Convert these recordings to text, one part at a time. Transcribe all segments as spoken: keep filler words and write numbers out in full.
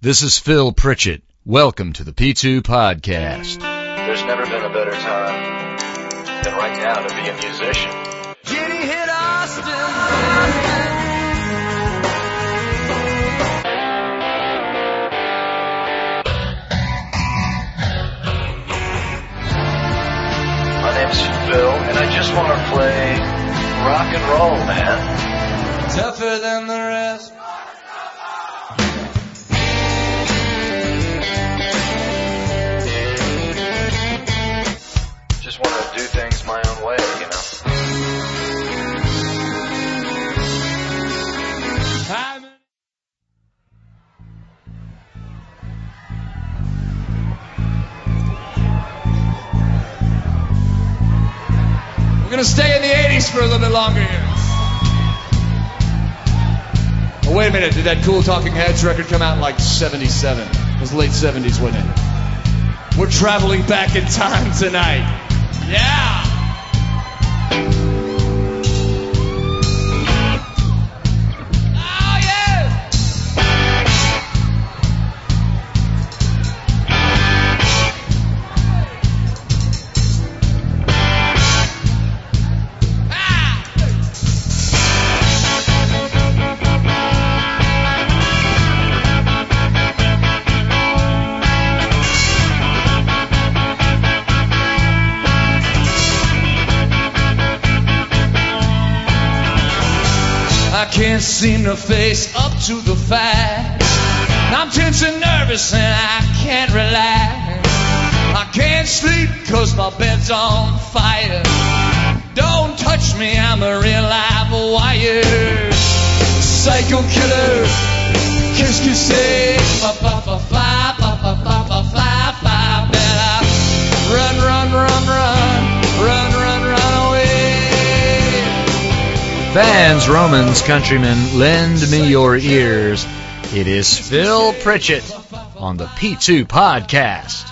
This is Phil Pritchett. Welcome to the P two Podcast. There's never been a better time than right now to be a musician. Jenny hit Austin. My name's Phil, and I just want to play rock and roll, man. Tougher than the rest. Just want to do things my own way, you know. We're going to stay in the eighties for a little bit longer here. Oh, wait a minute. Did that Cool Talking Heads record come out in like seventy-seven? It was late seventies, wasn't it? We're traveling back in time tonight. Yeah! Can't seem to face up to the facts. I'm tense and nervous and I can't relax. I can't sleep cause my bed's on fire. Don't touch me, I'm a real live wire. Psycho killer, qu'est-ce que c'est? Fa fa fa fa fa fa fa fa fa fa. Better run, run, run, run, run, run, run away. Fans, Romans, countrymen, lend me your ears. It is Phil Pritchett on the P two Podcast.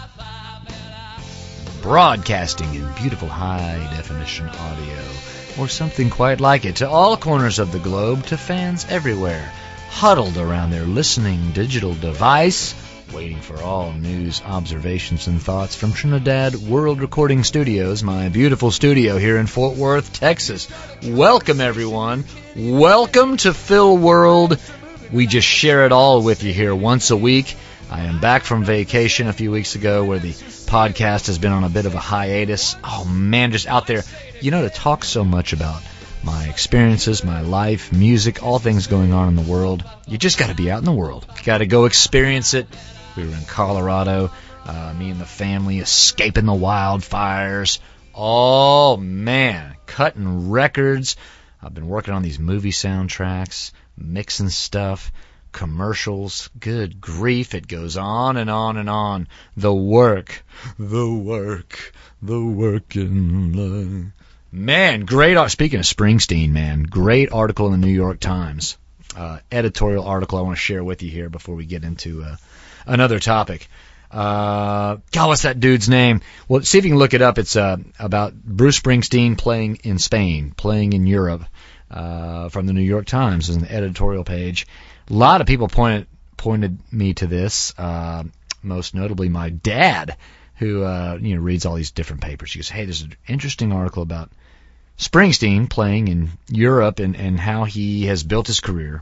Broadcasting in beautiful high-definition audio, or something quite like it, to all corners of the globe, to fans everywhere, huddled around their listening digital device, waiting for all news, observations, and thoughts from Trinidad World Recording Studios, my beautiful studio here in Fort Worth, Texas. Welcome, everyone. Welcome to Phil World. We just share it all with you here once a week. I am back from vacation a few weeks ago where the podcast has been on a bit of a hiatus. Oh, man, just out there, you know, to talk so much about my experiences, my life, music, all things going on in the world. You just got to be out in the world. You got to go experience it. We were in Colorado, uh, me and the family escaping the wildfires. Oh, man, cutting records. I've been working on these movie soundtracks, mixing stuff, commercials. Good grief, it goes on and on and on. The work, the work, the work in life. Man, great. Speaking of Springsteen, man, great article in the New York Times. Uh, editorial article I want to share with you here before we get into uh, another topic. Uh, God, what's that dude's name? Well, see if you can look it up. It's uh, about Bruce Springsteen playing in Spain, playing in Europe, uh, from the New York Times. There's an editorial page. A lot of people pointed pointed me to this, uh, most notably my dad, who uh, you know reads all these different papers. He goes, hey, there's an interesting article about Springsteen playing in Europe and, and how he has built his career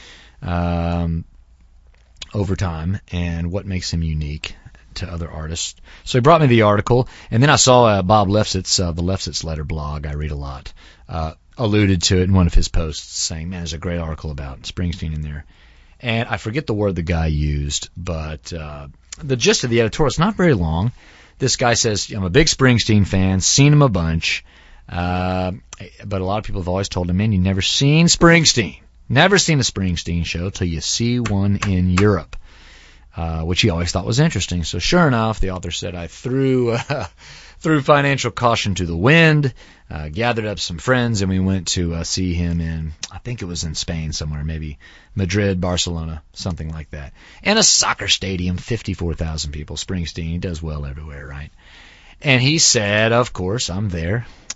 um, over time and what makes him unique to other artists. So he brought me the article, and then I saw uh, Bob Lefsetz, uh, the Lefsetz Letter blog, I read a lot, uh, alluded to it in one of his posts saying, man, there's a great article about Springsteen in there. And I forget the word the guy used, but uh, the gist of the editorial, it's not very long. This guy says, I'm a big Springsteen fan, seen him a bunch. Uh, but a lot of people have always told him, man, you've never seen Springsteen. Never seen a Springsteen show till you see one in Europe, uh, which he always thought was interesting. So sure enough, the author said, I threw uh, threw financial caution to the wind, uh, gathered up some friends, and we went to uh, see him in, I think it was in Spain somewhere, maybe Madrid, Barcelona, something like that. And a soccer stadium, fifty-four thousand people. Springsteen, he does well everywhere, right? And he said, of course, I'm there.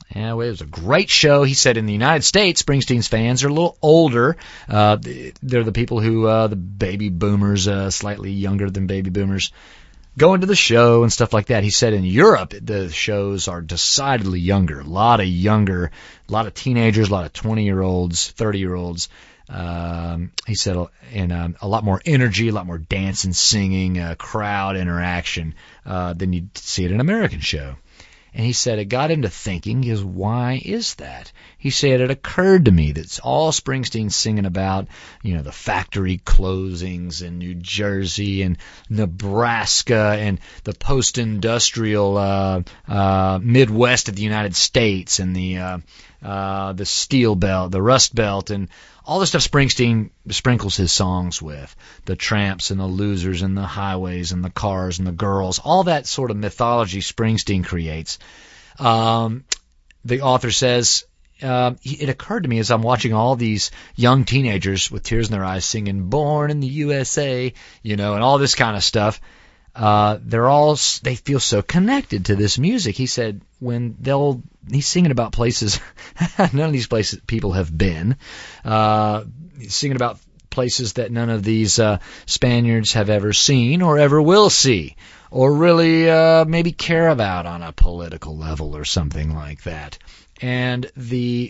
Yeah, well, it was a great show. He said in the United States, Springsteen's fans are a little older. Uh, they're the people who, uh, the baby boomers, uh, slightly younger than baby boomers, going to the show and stuff like that. He said in Europe, the shows are decidedly younger. A lot of younger, a lot of teenagers, a lot of twenty-year-olds, thirty-year-olds. Um, he said, and um, a lot more energy, a lot more dancing, singing, uh, crowd interaction uh, than you'd see at an American show. And he said it got him to thinking, is why is that? He said it occurred to me that all Springsteen's singing about, you know, the factory closings in New Jersey and Nebraska and the post-industrial uh, uh, Midwest of the United States and the uh, uh, the steel belt, the rust belt, and all the stuff Springsteen sprinkles his songs with, the tramps and the losers and the highways and the cars and the girls, all that sort of mythology Springsteen creates. Um, the author says, uh, it occurred to me as I'm watching all these young teenagers with tears in their eyes singing Born in the U S A, you know, and all this kind of stuff. Uh, they're all, they feel so connected to this music. He said when they'll, he's singing about places, none of these places people have been. Uh, he's singing about places that none of these, uh, Spaniards have ever seen or ever will see or really, uh, maybe care about on a political level or something like that. And the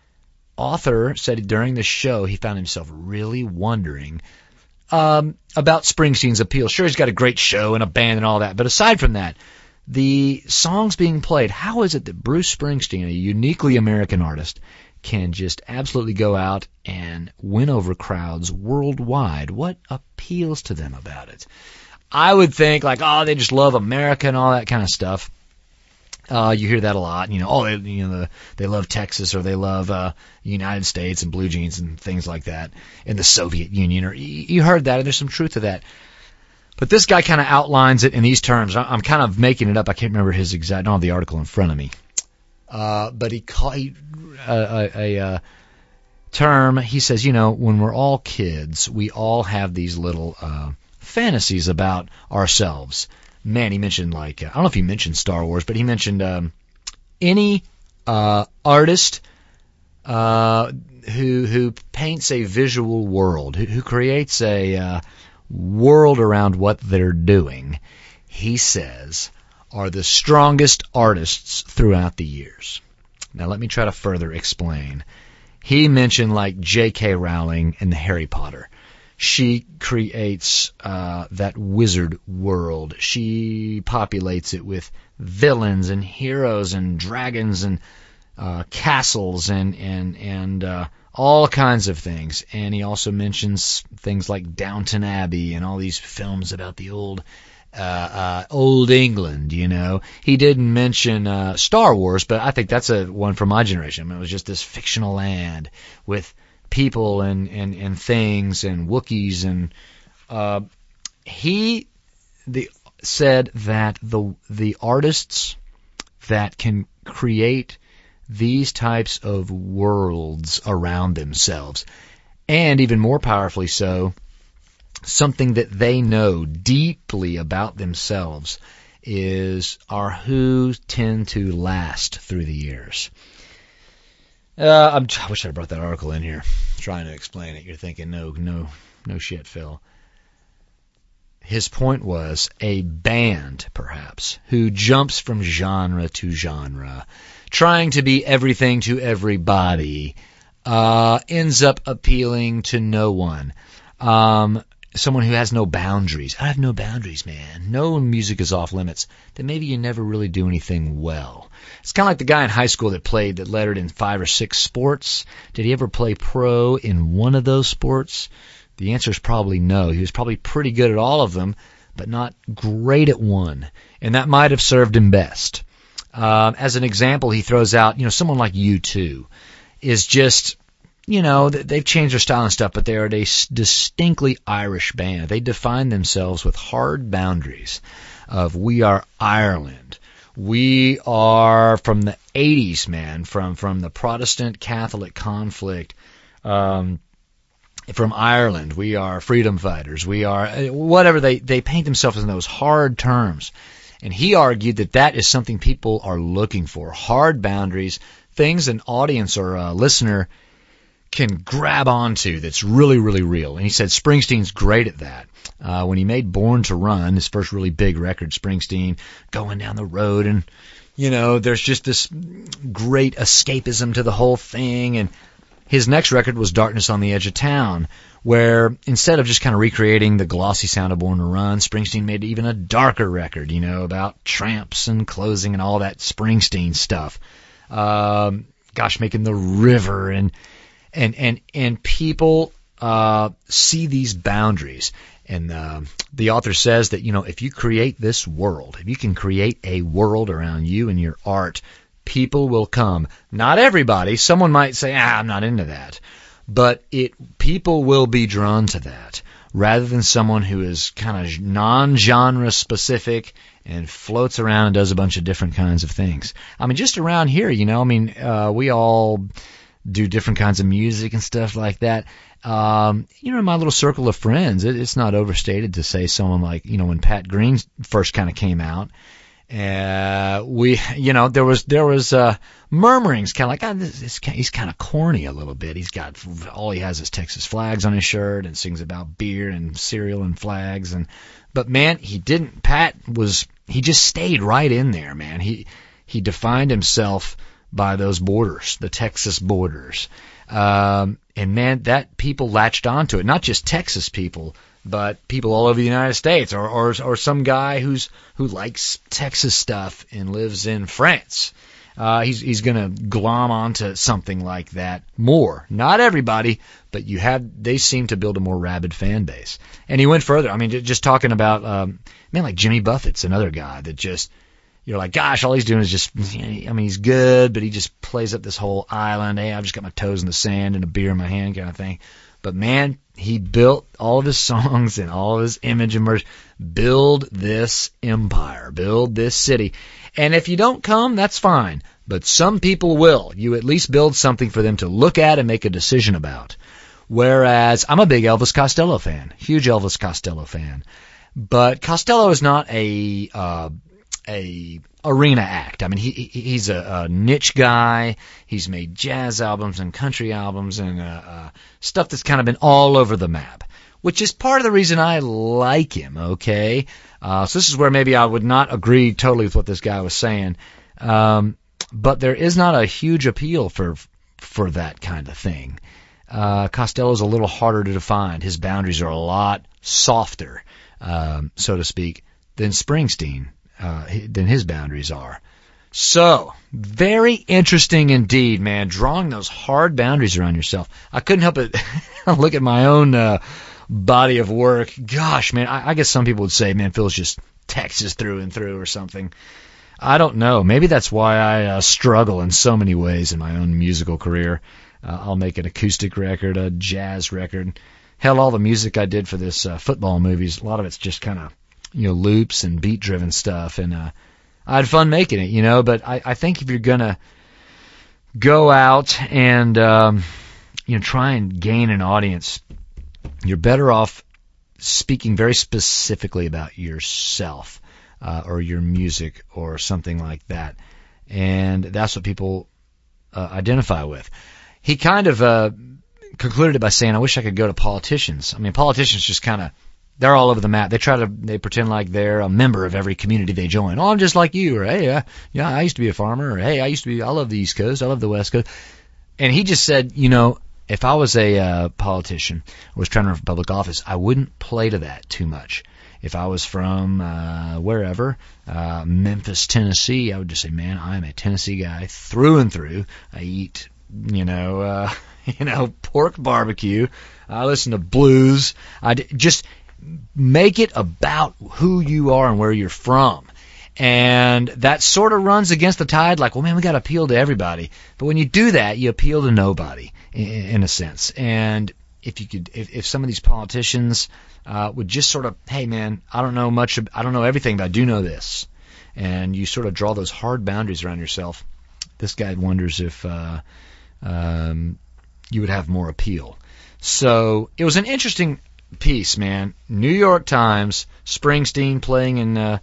author said during the show he found himself really wondering Um, about Springsteen's appeal. Sure, he's got a great show and a band and all that, but aside from that, the songs being played, how is it that Bruce Springsteen, a uniquely American artist, can just absolutely go out and win over crowds worldwide? What appeals to them about it? I would think, like, oh, they just love America and all that kind of stuff. Uh, you hear that a lot, you know, oh, they, you know, the, they love Texas or they love, uh, United States and blue jeans and things like that in the Soviet Union, or you, you heard that and there's some truth to that. But this guy kind of outlines it in these terms. I'm kind of making it up. I can't remember his exact, I don't have the article in front of me. Uh, but he called, he, uh, a, a, uh, term, he says, you know, when we're all kids, we all have these little, uh, fantasies about ourselves. Man, he mentioned, like, I don't know if he mentioned Star Wars, but he mentioned um, any uh, artist uh, who who paints a visual world, who, who creates a uh, world around what they're doing, he says, are the strongest artists throughout the years. Now, let me try to further explain. He mentioned, like, J K Rowling and Harry Potter. She creates uh, that wizard world. She populates it with villains and heroes and dragons and uh, castles and and and uh, all kinds of things. And he also mentions things like Downton Abbey and all these films about the old uh, uh, old England. You know, he didn't mention uh, Star Wars, but I think that's a one from my generation. I mean, it was just this fictional land with people and, and, and things and Wookiees and uh, he the said that the the artists that can create these types of worlds around themselves, and even more powerfully so, something that they know deeply about themselves, is are who tend to last through the years. Uh, I'm, I wish I brought that article in here, trying to explain it. You're thinking, no, no, no shit, Phil. His point was a band, perhaps, who jumps from genre to genre, trying to be everything to everybody, uh, ends up appealing to no one. Um, someone who has no boundaries. I have no boundaries, man. No music is off limits. Then maybe you never really do anything well. It's kind of like the guy in high school that played, that lettered in five or six sports. Did he ever play pro in one of those sports? The answer is probably no. He was probably pretty good at all of them, but not great at one. And that might have served him best. Um, as an example, he throws out, you know, someone like U two is just, you know, they've changed their style and stuff, but they are a distinctly Irish band. They define themselves with hard boundaries of, we are Ireland. We are from the eighties, man, from, from the Protestant Catholic conflict, um, from Ireland. We are freedom fighters. We are whatever. They, they paint themselves in those hard terms. And he argued that that is something people are looking for, hard boundaries, things an audience or a listener can grab onto that's really, really real. And he said Springsteen's great at that. Uh, when he made Born to Run, his first really big record, Springsteen, going down the road and, you know, there's just this great escapism to the whole thing. And his next record was Darkness on the Edge of Town, where instead of just kind of recreating the glossy sound of Born to Run, Springsteen made even a darker record, you know, about tramps and closing and all that Springsteen stuff. Um, gosh, making the river and, and, and, and people, uh, see these boundaries. And, uh, the author says that, you know, if you create this world, if you can create a world around you and your art, people will come. Not everybody. Someone might say, ah, I'm not into that. But it, people will be drawn to that rather than someone who is kind of non-genre specific and floats around and does a bunch of different kinds of things. I mean, just around here, you know, I mean, uh, we all do different kinds of music and stuff like that. Um, you know, in my little circle of friends, it, it's not overstated to say someone like, you know, when Pat Green first kind of came out, Uh, we, you know, there was, there was, uh, murmurings, kind of like, oh, this, this, he's kind of corny a little bit. He's got, all he has is Texas flags on his shirt and sings about beer and cereal and flags. And, but man, he didn't, Pat was, he just stayed right in there, man. He, he defined himself by those borders, the Texas borders. Um, and man, that people latched onto it, not just Texas people, but people all over the United States, or, or or some guy who's who likes Texas stuff and lives in France. Uh, he's he's gonna glom onto something like that more. Not everybody, but you have they seem to build a more rabid fan base. And he went further. I mean, just talking about um, man, like Jimmy Buffett's another guy that just you're like, gosh, all he's doing is just. I mean, he's good, but he just plays up this whole island. Hey, I've just got my toes in the sand and a beer in my hand, kind of thing. But man, he built all of his songs and all of his image and merch. Build this empire. Build this city. And if you don't come, that's fine. But some people will. You at least build something for them to look at and make a decision about. Whereas I'm a big Elvis Costello fan. Huge Elvis Costello fan. But Costello is not a uh, a arena act. I mean, he, he he's a, a niche guy. He's made jazz albums and country albums and uh, uh, stuff that's kind of been all over the map, which is part of the reason I like him, okay? Uh, so this is where maybe I would not agree totally with what this guy was saying. Um, but there is not a huge appeal for for that kind of thing. Uh, Costello's a little harder to define. His boundaries are a lot softer, um, so to speak, than Springsteen. Uh, than his boundaries are. So, very interesting indeed, man, drawing those hard boundaries around yourself. I couldn't help but look at my own uh, body of work. Gosh, man, I, I guess some people would say, man, Phil's just Texas through and through or something. I don't know. Maybe that's why I uh, struggle in so many ways in my own musical career. Uh, I'll make an acoustic record, a jazz record. Hell, all the music I did for this uh, football movies, a lot of it's just kind of you know, loops and beat-driven stuff, and uh, I had fun making it, you know, but I, I think if you're going to go out and, um, you know, try and gain an audience, you're better off speaking very specifically about yourself uh, or your music or something like that, and that's what people uh, identify with. He kind of uh, concluded it by saying, I wish I could go to politicians. I mean, politicians just kind of they're all over the map. They try to, they pretend like they're a member of every community they join. Oh, I'm just like you, or hey, uh, yeah, I used to be a farmer, or hey, I used to be, I love the East Coast, I love the West Coast. And he just said, you know, if I was a uh, politician or was trying to run for public office, I wouldn't play to that too much. If I was from uh, wherever, uh, Memphis, Tennessee, I would just say, man, I'm a Tennessee guy through and through. I eat, you know, uh, you know, pork barbecue. I listen to blues. I d- just make it about who you are and where you're from. And that sort of runs against the tide, like, well, man, we got to appeal to everybody. But when you do that, you appeal to nobody, in, in a sense. And if you could, if, if some of these politicians uh, would just sort of, hey, man, I don't know much, I don't know everything, but I do know this. And you sort of draw those hard boundaries around yourself. This guy wonders if uh, um, you would have more appeal. So it was an interesting piece, man. New York Times, Springsteen playing in uh,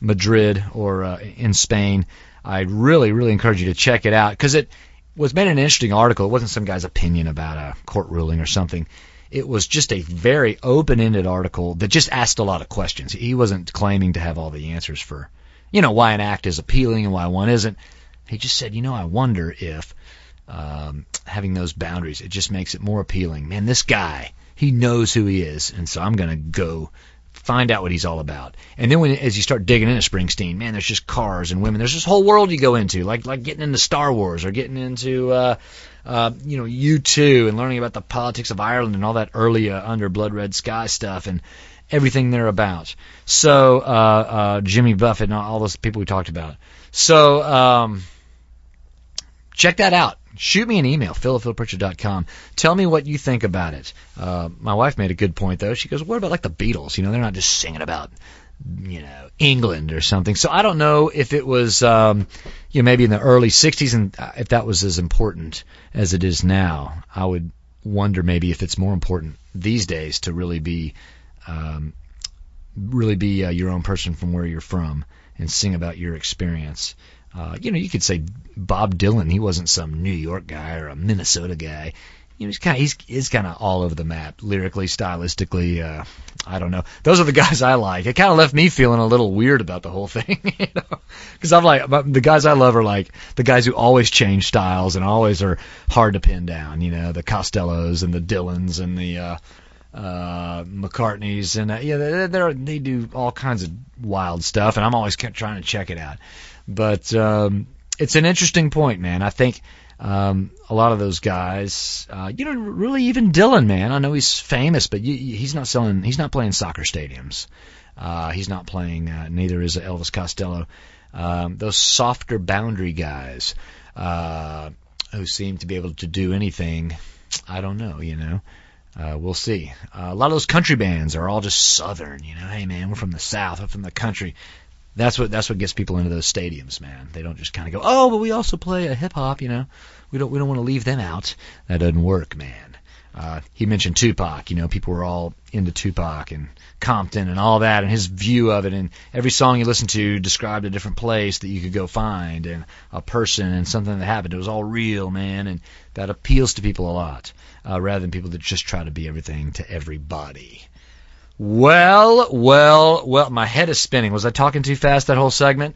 Madrid or uh, in Spain, I really, really encourage you to check it out because it was made an interesting article. It wasn't some guy's opinion about a court ruling or something. It was just a very open-ended article that just asked a lot of questions. He wasn't claiming to have all the answers for, you know, why an act is appealing and why one isn't. He just said, you know, I wonder if um, having those boundaries, it just makes it more appealing. Man, this guy, he knows who he is, and so I'm going to go find out what he's all about. And then when, as you start digging into Springsteen, man, there's just cars and women. There's this whole world you go into, like like getting into Star Wars or getting into, uh, uh, you know, U two and learning about the politics of Ireland and all that early uh, Under Blood Red Sky stuff and everything they're about. So uh, uh, Jimmy Buffett and all those people we talked about. So um, check that out. Shoot me an email, phil at phil pritchard dot com. Tell me what you think about it. Uh, my wife made a good point, though. She goes, what about like the Beatles? You know, they're not just singing about, you know, England or something. So I don't know if it was, um, you know, maybe in the early sixties, and if that was as important as it is now. I would wonder maybe if it's more important these days to really be, um, really be uh, your own person from where you're from and sing about your experience. Uh, you know, you could say Bob Dylan. He wasn't some New York guy or a Minnesota guy. You know, he's kind of he's, he's kind of all over the map, lyrically, stylistically. Uh, I don't know. Those are the guys I like. It kind of left me feeling a little weird about the whole thing, you know, because I'm like the guys I love are like the guys who always change styles and always are hard to pin down. You know, the Costellos and the Dylans and the uh, uh, McCartneys and uh, yeah, they they're, they do all kinds of wild stuff, and I'm always trying to check it out. But um, it's an interesting point, man. I think um, a lot of those guys, uh, you know, really even Dylan, man. I know he's famous, but you, he's not selling. He's not playing soccer stadiums. Uh, he's not playing. Uh, neither is Elvis Costello. Um, those softer boundary guys uh, who seem to be able to do anything. I don't know. You know, uh, we'll see. Uh, a lot of those country bands are all just southern. You know, hey man, we're from the South. We're from the country. That's what that's what gets people into those stadiums, man. They don't just kind of go, oh, but we also play a hip hop, you know. We don't we don't want to leave them out. That doesn't work, man. Uh, he mentioned Tupac, you know. People were all into Tupac and Compton and all that, and his view of it. And every song you listened to described a different place that you could go find, and a person and something that happened. It was all real, man, and that appeals to people a lot, uh, rather than people that just try to be everything to everybody. Well, well, well, my head is spinning. Was I talking too fast that whole segment?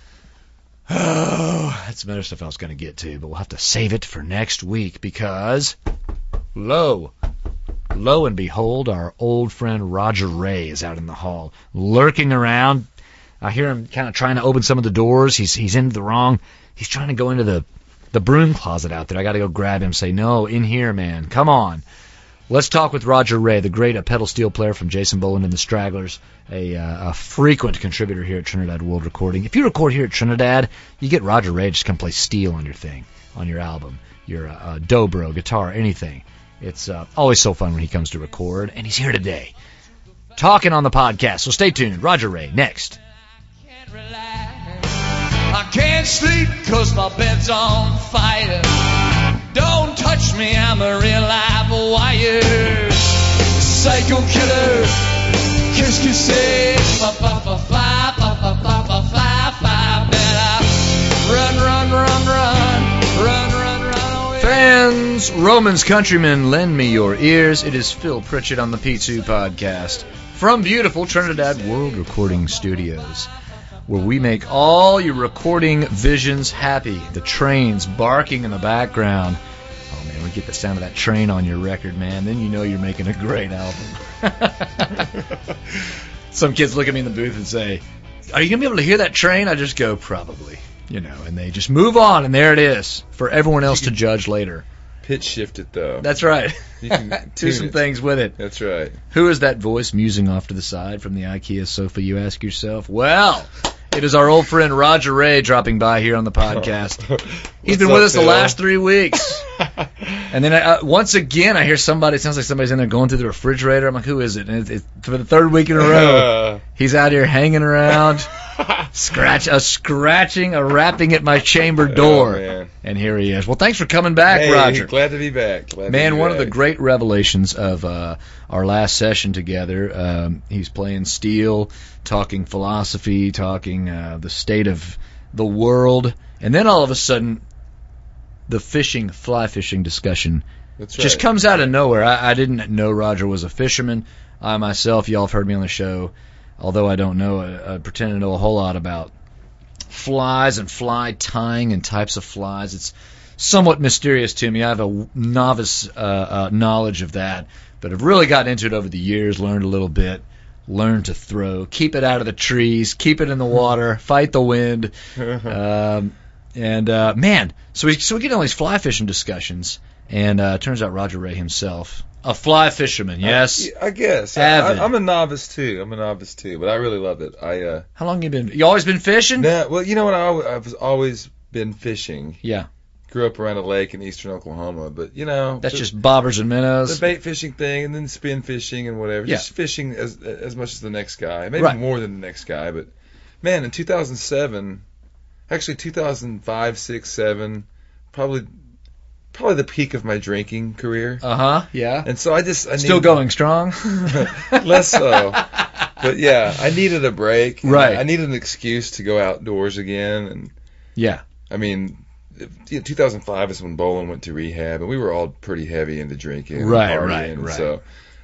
Oh, that's some other stuff I was going to get to, but we'll have to save it for next week because, lo, lo and behold, our old friend Roger Ray is out in the hall, lurking around. I hear him kind of trying to open some of the doors. He's he's into the wrong. He's trying to go into the, the broom closet out there. I got to go grab him and say, no, in here, man. Come on. Let's talk with Roger Ray, the great uh, pedal steel player from Jason Boland and the Stragglers, a, uh, a frequent contributor here at Trinidad World Recording. If you record here at Trinidad, you get Roger Ray to just come play steel on your thing, on your album, your uh, uh, dobro, guitar, anything. It's uh, always so fun when he comes to record, and he's here today, talking on the podcast. So stay tuned. Roger Ray, next. I can't sleep 'cause my bed's on fire. Don't touch me, I'm a real live wire. Psycho killer, qu'est-ce que c'est? Fa fa fa fa fa fa fa fa fa fa. Better run, run, run, run, run, run, run away. Fans, Romans, countrymen, lend me your ears. It is Phil Pritchard on the P two Podcast from beautiful Trinidad World Recording Studios, where we make all your recording visions happy. The trains barking in the background. Oh, man, we get the sound of that train on your record, man. Then you know you're making a great album. Some kids look at me in the booth and say, are you going to be able to hear that train? I just go, probably. You know, and they just move on, and there it is for everyone else to judge later. Pitch shift it, though. That's right. You can Do some it. things with it. That's right. Who is that voice musing off to the side from the IKEA sofa, you ask yourself? Well, it is our old friend Roger Ray dropping by here on the podcast. He's been up, with us the Phil? last three weeks. And then uh, once again, I hear somebody, it sounds like somebody's in there going through the refrigerator. I'm like, who is it? And it's, it's for the third week in a row. He's out here hanging around. Scratch a scratching, a rapping at my chamber door. Oh, man. And here he is. Well, thanks for coming back, Hey, Roger. glad to be back. Glad Man, to be one back. of the great revelations of uh, our last session together, um, he's playing steel, talking philosophy, talking uh, the state of the world, and then all of a sudden, the fishing, fly fishing discussion That's right. just comes out of nowhere. I, I didn't know Roger was a fisherman. I myself, y'all have heard me on the show, although I don't know, I, I pretend to know a whole lot about flies and fly tying and types of flies. It's somewhat mysterious to me. I have a novice uh, uh, knowledge of that, but I've really gotten into it over the years, learned a little bit, learned to throw, keep it out of the trees, keep it in the water, fight the wind. um, and, uh, man, so we, so we get on these fly fishing discussions, and uh, it turns out Roger Ray himself, a fly fisherman, yes? I, I guess. Avid. I, I'm a novice, too. I'm a novice, too, but I really love it. I, uh... How long you been? You always been fishing? Nah, well, you know what? I, al- I've always been fishing. Yeah. Grew up around a lake in eastern Oklahoma, but, you know... That's the, just bobbers and minnows? the bait fishing thing, and then spin fishing and whatever. Yeah. Just fishing as as much as the next guy. Maybe Right. more than the next guy, but, man, in two thousand seven, actually two thousand five, six, seven, probably... Probably the peak of my drinking career. Uh-huh, yeah. And so I just... I Still needed- going strong? Less so. But yeah, I needed a break. and Right. I needed an excuse to go outdoors again. And Yeah. I mean, you know, two thousand five is when Bolin went to rehab, and we were all pretty heavy into drinking. and Right, partying, right, and right. So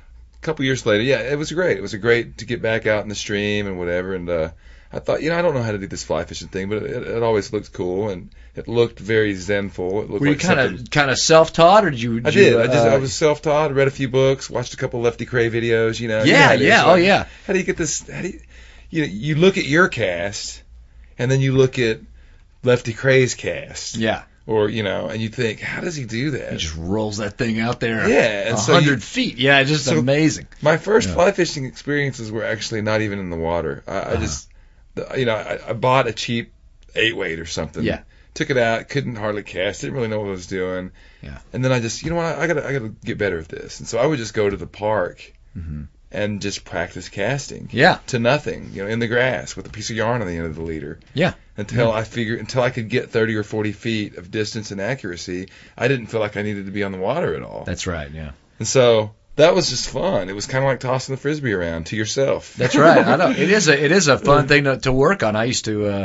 a couple years later, yeah, it was great. It was a great to get back out in the stream and whatever. And uh, I thought, you know, I don't know how to do this fly fishing thing, but it, it always looked cool, and it looked very zenful. It looked Were you like kind something- of kind of self-taught, or did you? I you, did. I just uh, I was self-taught. Read a few books. Watched a couple Lefty Cray videos. You know. you know Yeah, how it is, yeah, right? oh yeah. How do you get this? How do you? You know, you look at your cast, and then you look at Lefty Cray's cast. Yeah. Or you know, and you think, how does he do that? He just rolls that thing out there. Yeah, and a so you- hundred feet. Yeah, just so- amazing. My first Yeah. fly fishing experiences were actually not even in the water. I, I Uh-huh. just, the- you know, I, I bought a cheap eight weight or something. Yeah. Took it out, couldn't hardly cast, didn't really know what I was doing. Yeah. And then I just, you know what, I gotta, I gotta get better at this. And so I would just go to the park Mhm. and just practice casting. Yeah. To nothing, you know, in the grass with a piece of yarn on the end of the leader. Yeah. Until I figured, until I could get thirty or forty feet of distance and accuracy, I didn't feel like I needed to be on the water at all. That's right. Yeah. And so that was just fun. It was kind of like tossing the frisbee around to yourself. That's right. I know it is a it is a fun thing to, to work on. I used to, uh,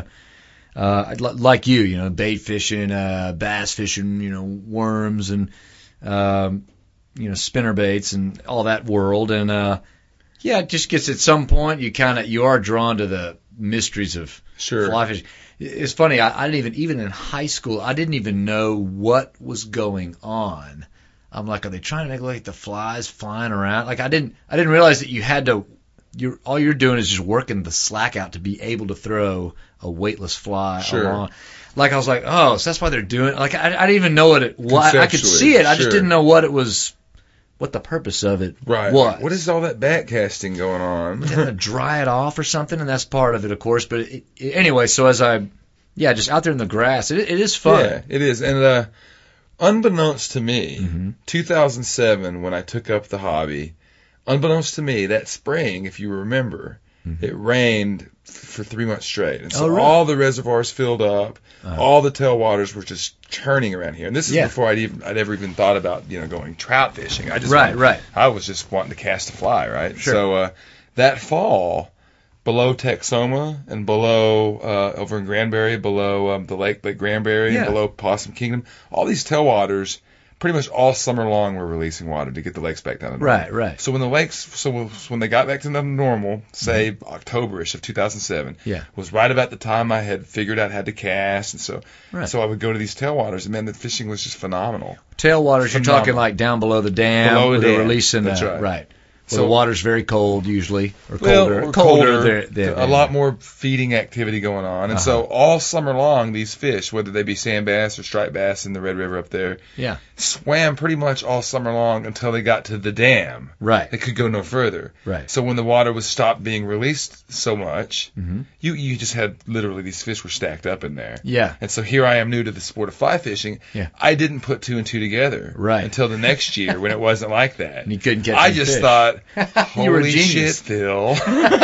uh, li- like you, you know, bait fishing, uh, bass fishing, you know, worms and, um, you know, spinner baits and all that world. And uh, yeah, it just gets at some point you kind of you are drawn to the mysteries of Sure. fly fishing. It's funny. I, I didn't even even in high school I didn't even know what was going on. I'm like, are they trying to make like the flies flying around? Like I didn't I didn't realize that you had to. You're all you're doing is just working the slack out to be able to throw a weightless fly Sure. along. Like I was like, oh, so that's why they're doing it. Like I, I didn't even know what it was. I could Conceptually, see it. I just sure. didn't know what it was, what the purpose of it Right. was. What is all that back casting going on? They have to dry it off or something, and that's part of it, of course. But it, it, anyway, so as I, yeah, just out there in the grass, it, it is fun. Yeah, it is. And uh, unbeknownst to me, Mhm. two thousand seven, when I took up the hobby, unbeknownst to me, that spring, if you remember, it rained f- for three months straight. And so Mm-hmm. Oh, really? all the reservoirs filled up. Uh-huh. All the tailwaters were just churning around here. And this is Yeah. before I'd, even, I'd ever even thought about, you know, going trout fishing. I just Right, wanted- right. I was just wanting to cast a fly, right? Sure. So uh, that fall, below Texoma and below uh, over in Granbury, below um, the lake, Lake Granbury, Yeah. and below Possum Kingdom, all these tailwaters, pretty much all summer long, were releasing water to get the lakes back down to normal. Right, right. So when the lakes, so when they got back to normal, say Octoberish of two thousand seven, Yeah. was right about the time I had figured out how to cast, and so Right. so I would go to these tailwaters, and man, the fishing was just phenomenal. Tailwaters, you're talking Phenomenal. like down below the dam, Below where the they're dam. releasing That's the, right. right. Where So- the water's very cold usually, or Well, colder. or colder, they're- they're- a lot more feeding activity going on, and so Uh-huh. all summer long, these fish, whether they be sand bass or striped bass in the Red River up there, Yeah, swam pretty much all summer long until they got to the dam. right, They could go no further. right. So when the water was stopped being released so much, hmm you you just had literally these fish were stacked up in there. Yeah, And so here I am new to the sport of fly fishing. Yeah. I didn't put two and two together Right. until the next year when it wasn't like that. and you couldn't catch I any just fish. thought, thought, You were a holy genius. shit, Phil.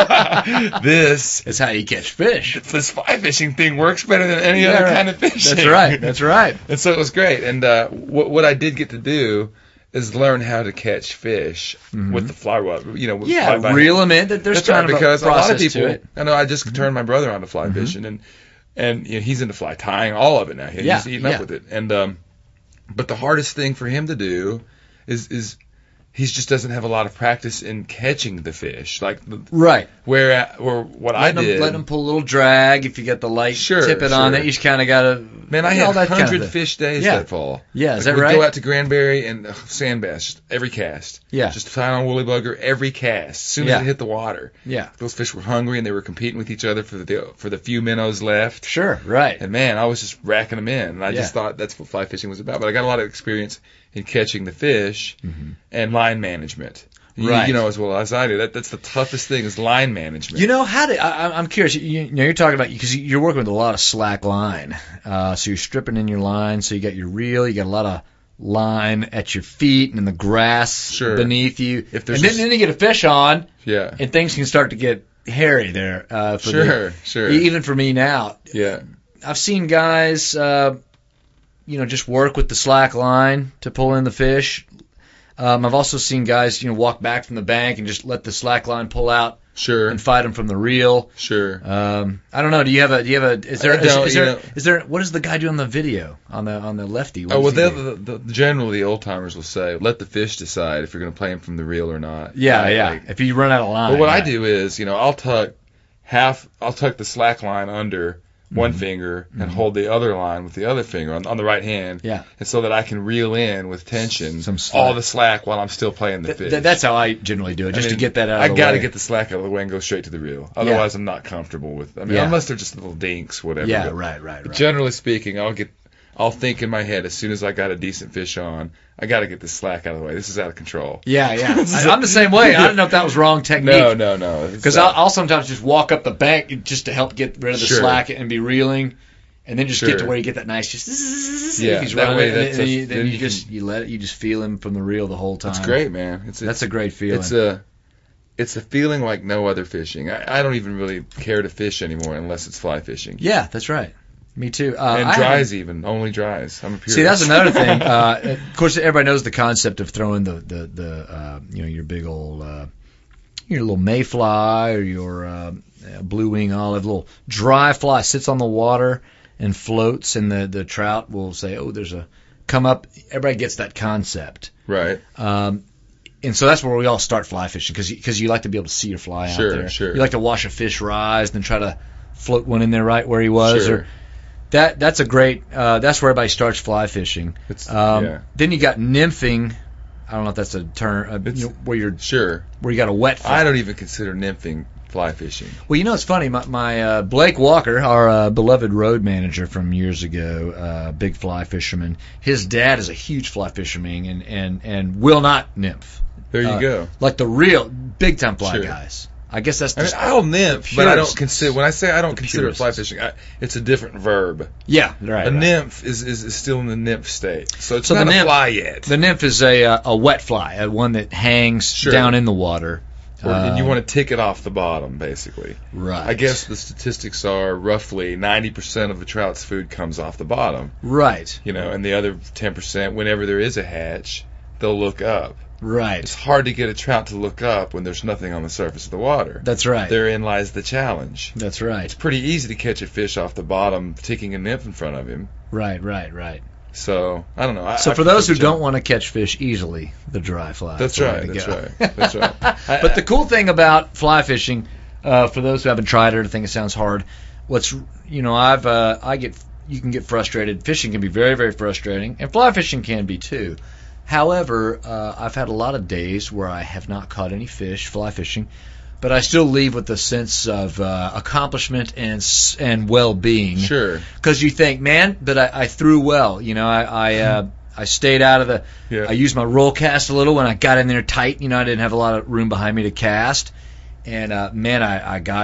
this It's how you catch fish. this fly fishing thing works better than any Yeah, other right. kind of fishing. That's right. That's right. And so it was great. And uh, what, what I did get to do is learn how to catch fish with the fly rod. You know, with fly Yeah, by reel hand. them in. That there's That's right, kind of because a a lot process of people. to it. I know. I just turned my brother on to fly fishing, and and you know, he's into fly tying, all of it now. He's Yeah, eating yeah. up with it. And um, but the hardest thing for him to do is is he just doesn't have a lot of practice in catching the fish. Like the, Right. where or what I Let them, did. let them pull a little drag. If you get the light, Sure, tip it on sure. it. You just kind of got to. Man, I you know, had that kind of hundred thing. fish days Yeah. that fall. Yeah, is Like, that we'd right? go out to Granbury and uh, sand bass, just every cast. Yeah. Just tie on woolly bugger every cast. As soon Yeah. as it hit the water. Yeah. Those fish were hungry and they were competing with each other for the for the few minnows left. Sure. Right. And man, I was just racking them in, and I just Yeah. thought that's what fly fishing was about. But I got a lot of experience in catching the fish and line management. You, Right. you know as well as I do. That that's the toughest thing is line management. You know how did I, I'm curious. You, you know, you're talking about because you're working with a lot of slack line. Uh, so you're stripping in your line. So you got your reel. You got a lot of line at your feet and in the grass Sure. beneath you. If there's and then, a s- then you get a fish on, yeah. and things can start to get hairy there. Uh, for Sure. the, Sure. Even for me now, Yeah. I've seen guys, uh, you know, just work with the slack line to pull in the fish. Um, I've also seen guys, you know, walk back from the bank and just let the slack line pull out Sure. and fight them from the reel. Sure. Um, I don't know. Do you have a? Do you have a? Is there? I Is, don't, is you there? know. Is there? What does the guy do on the video on the on the lefty? What Oh well, does he they'll- do? the, the, generally the old timers will say, "Let the fish decide if you're going to play him from the reel or not." Yeah, Right? yeah. Like- If you run out of line. but what I yeah. do is, you know, I'll tuck half, I'll tuck the slack line under one Mm-hmm. finger and hold the other line with the other finger on, on the right hand. Yeah. And so that I can reel in with tension Some slack. all the slack while I'm still playing the Th- fish. th- that's how I generally do it, I just mean, to get that out of I the gotta way. get the slack out of the way and go straight to the reel. Otherwise, I'm not comfortable with. I mean, Yeah. unless they're just little dinks, whatever. Yeah, but- right, right, But right. generally speaking, I'll get, I'll think in my head as soon as I got a decent fish on, I got to get this slack out of the way. This is out of control. Yeah, yeah. I, I'm the same way. I don't know if that was wrong technique. No, no, no. It's, Because uh, I'll, I'll sometimes just walk up the bank just to help get rid of the Sure. slack and be reeling, and then just get to Sure. where you get that nice just. Yeah, if he's that running, way and that's then, a- you, then then you you just you let it, you just feel him from the reel the whole time. It's great, man. It's, That's it's a great feeling. It's a, it's a feeling like no other fishing. I, I don't even really care to fish anymore unless it's fly fishing. Yeah, that's right. Me too. Uh, and I dries haven't- even, only dries. I'm a purist. See, that's another thing. Uh, of course, everybody knows the concept of throwing the the the uh, you know your big old uh, your little mayfly or your uh, blue wing olive, little dry fly sits on the water and floats, and the the trout will say, "Oh, there's a come up." Everybody gets that concept, right. um, and so that's where we all start fly fishing because because you like to be able to see your fly out Sure, there. sure. You like to watch a fish rise and then try to float one in there right where he was, Sure. or that that's a great. Uh, that's where everybody starts fly fishing. It's, Um, yeah. Then you got nymphing. I don't know if that's a term. Uh, It's- you know, where you're Sure. where you got a wet fly. I don't even consider nymphing fly fishing. Well, you know it's funny. My, my uh, Blake Walker, our uh, beloved road manager from years ago, uh, big fly fisherman. His dad is a huge fly fisherman and and and will not nymph. There you Uh, go. Like the real big time fly Sure. guys. I guess that's I mean, just I'll nymph, but I purists. don't consider. When I say I don't The consider it fly purists. fishing, I, it's a different verb. yeah right. A right. nymph is, is, is still in the nymph state, so it's So the not a nymph- fly yet. The nymph is a uh, a wet fly, a one that hangs Sure. down in the water. Or, and you Uh, want to tick it off the bottom, basically. right. I guess the statistics are roughly ninety percent of the trout's food comes off the bottom, right. you know, and the other ten percent, whenever there is a hatch, they'll look up. Right. It's hard to get a trout to look up when there's nothing on the surface of the water. That's right. Therein lies the challenge. That's right. It's pretty easy to catch a fish off the bottom ticking a nymph in front of him. Right, right, right. So, I don't know. I, So I for those who prefer don't want to catch fish easily, the dry fly. That's is the way right, to that's go. right, that's right. But the cool thing about fly fishing, uh, for those who haven't tried it or think it sounds hard, what's you know I've uh, I get you can get frustrated. Fishing can be very very frustrating, and fly fishing can be too. However, uh, I've had a lot of days where I have not caught any fish fly fishing, but I still leave with a sense of uh, accomplishment and s- and well-being. Sure. Because you think, man, but I, I threw well. You know, I I, uh, I stayed out of the. Yeah. I used my roll cast a little when I got in there tight. You know, I didn't have a lot of room behind me to cast, and uh, man, I, I got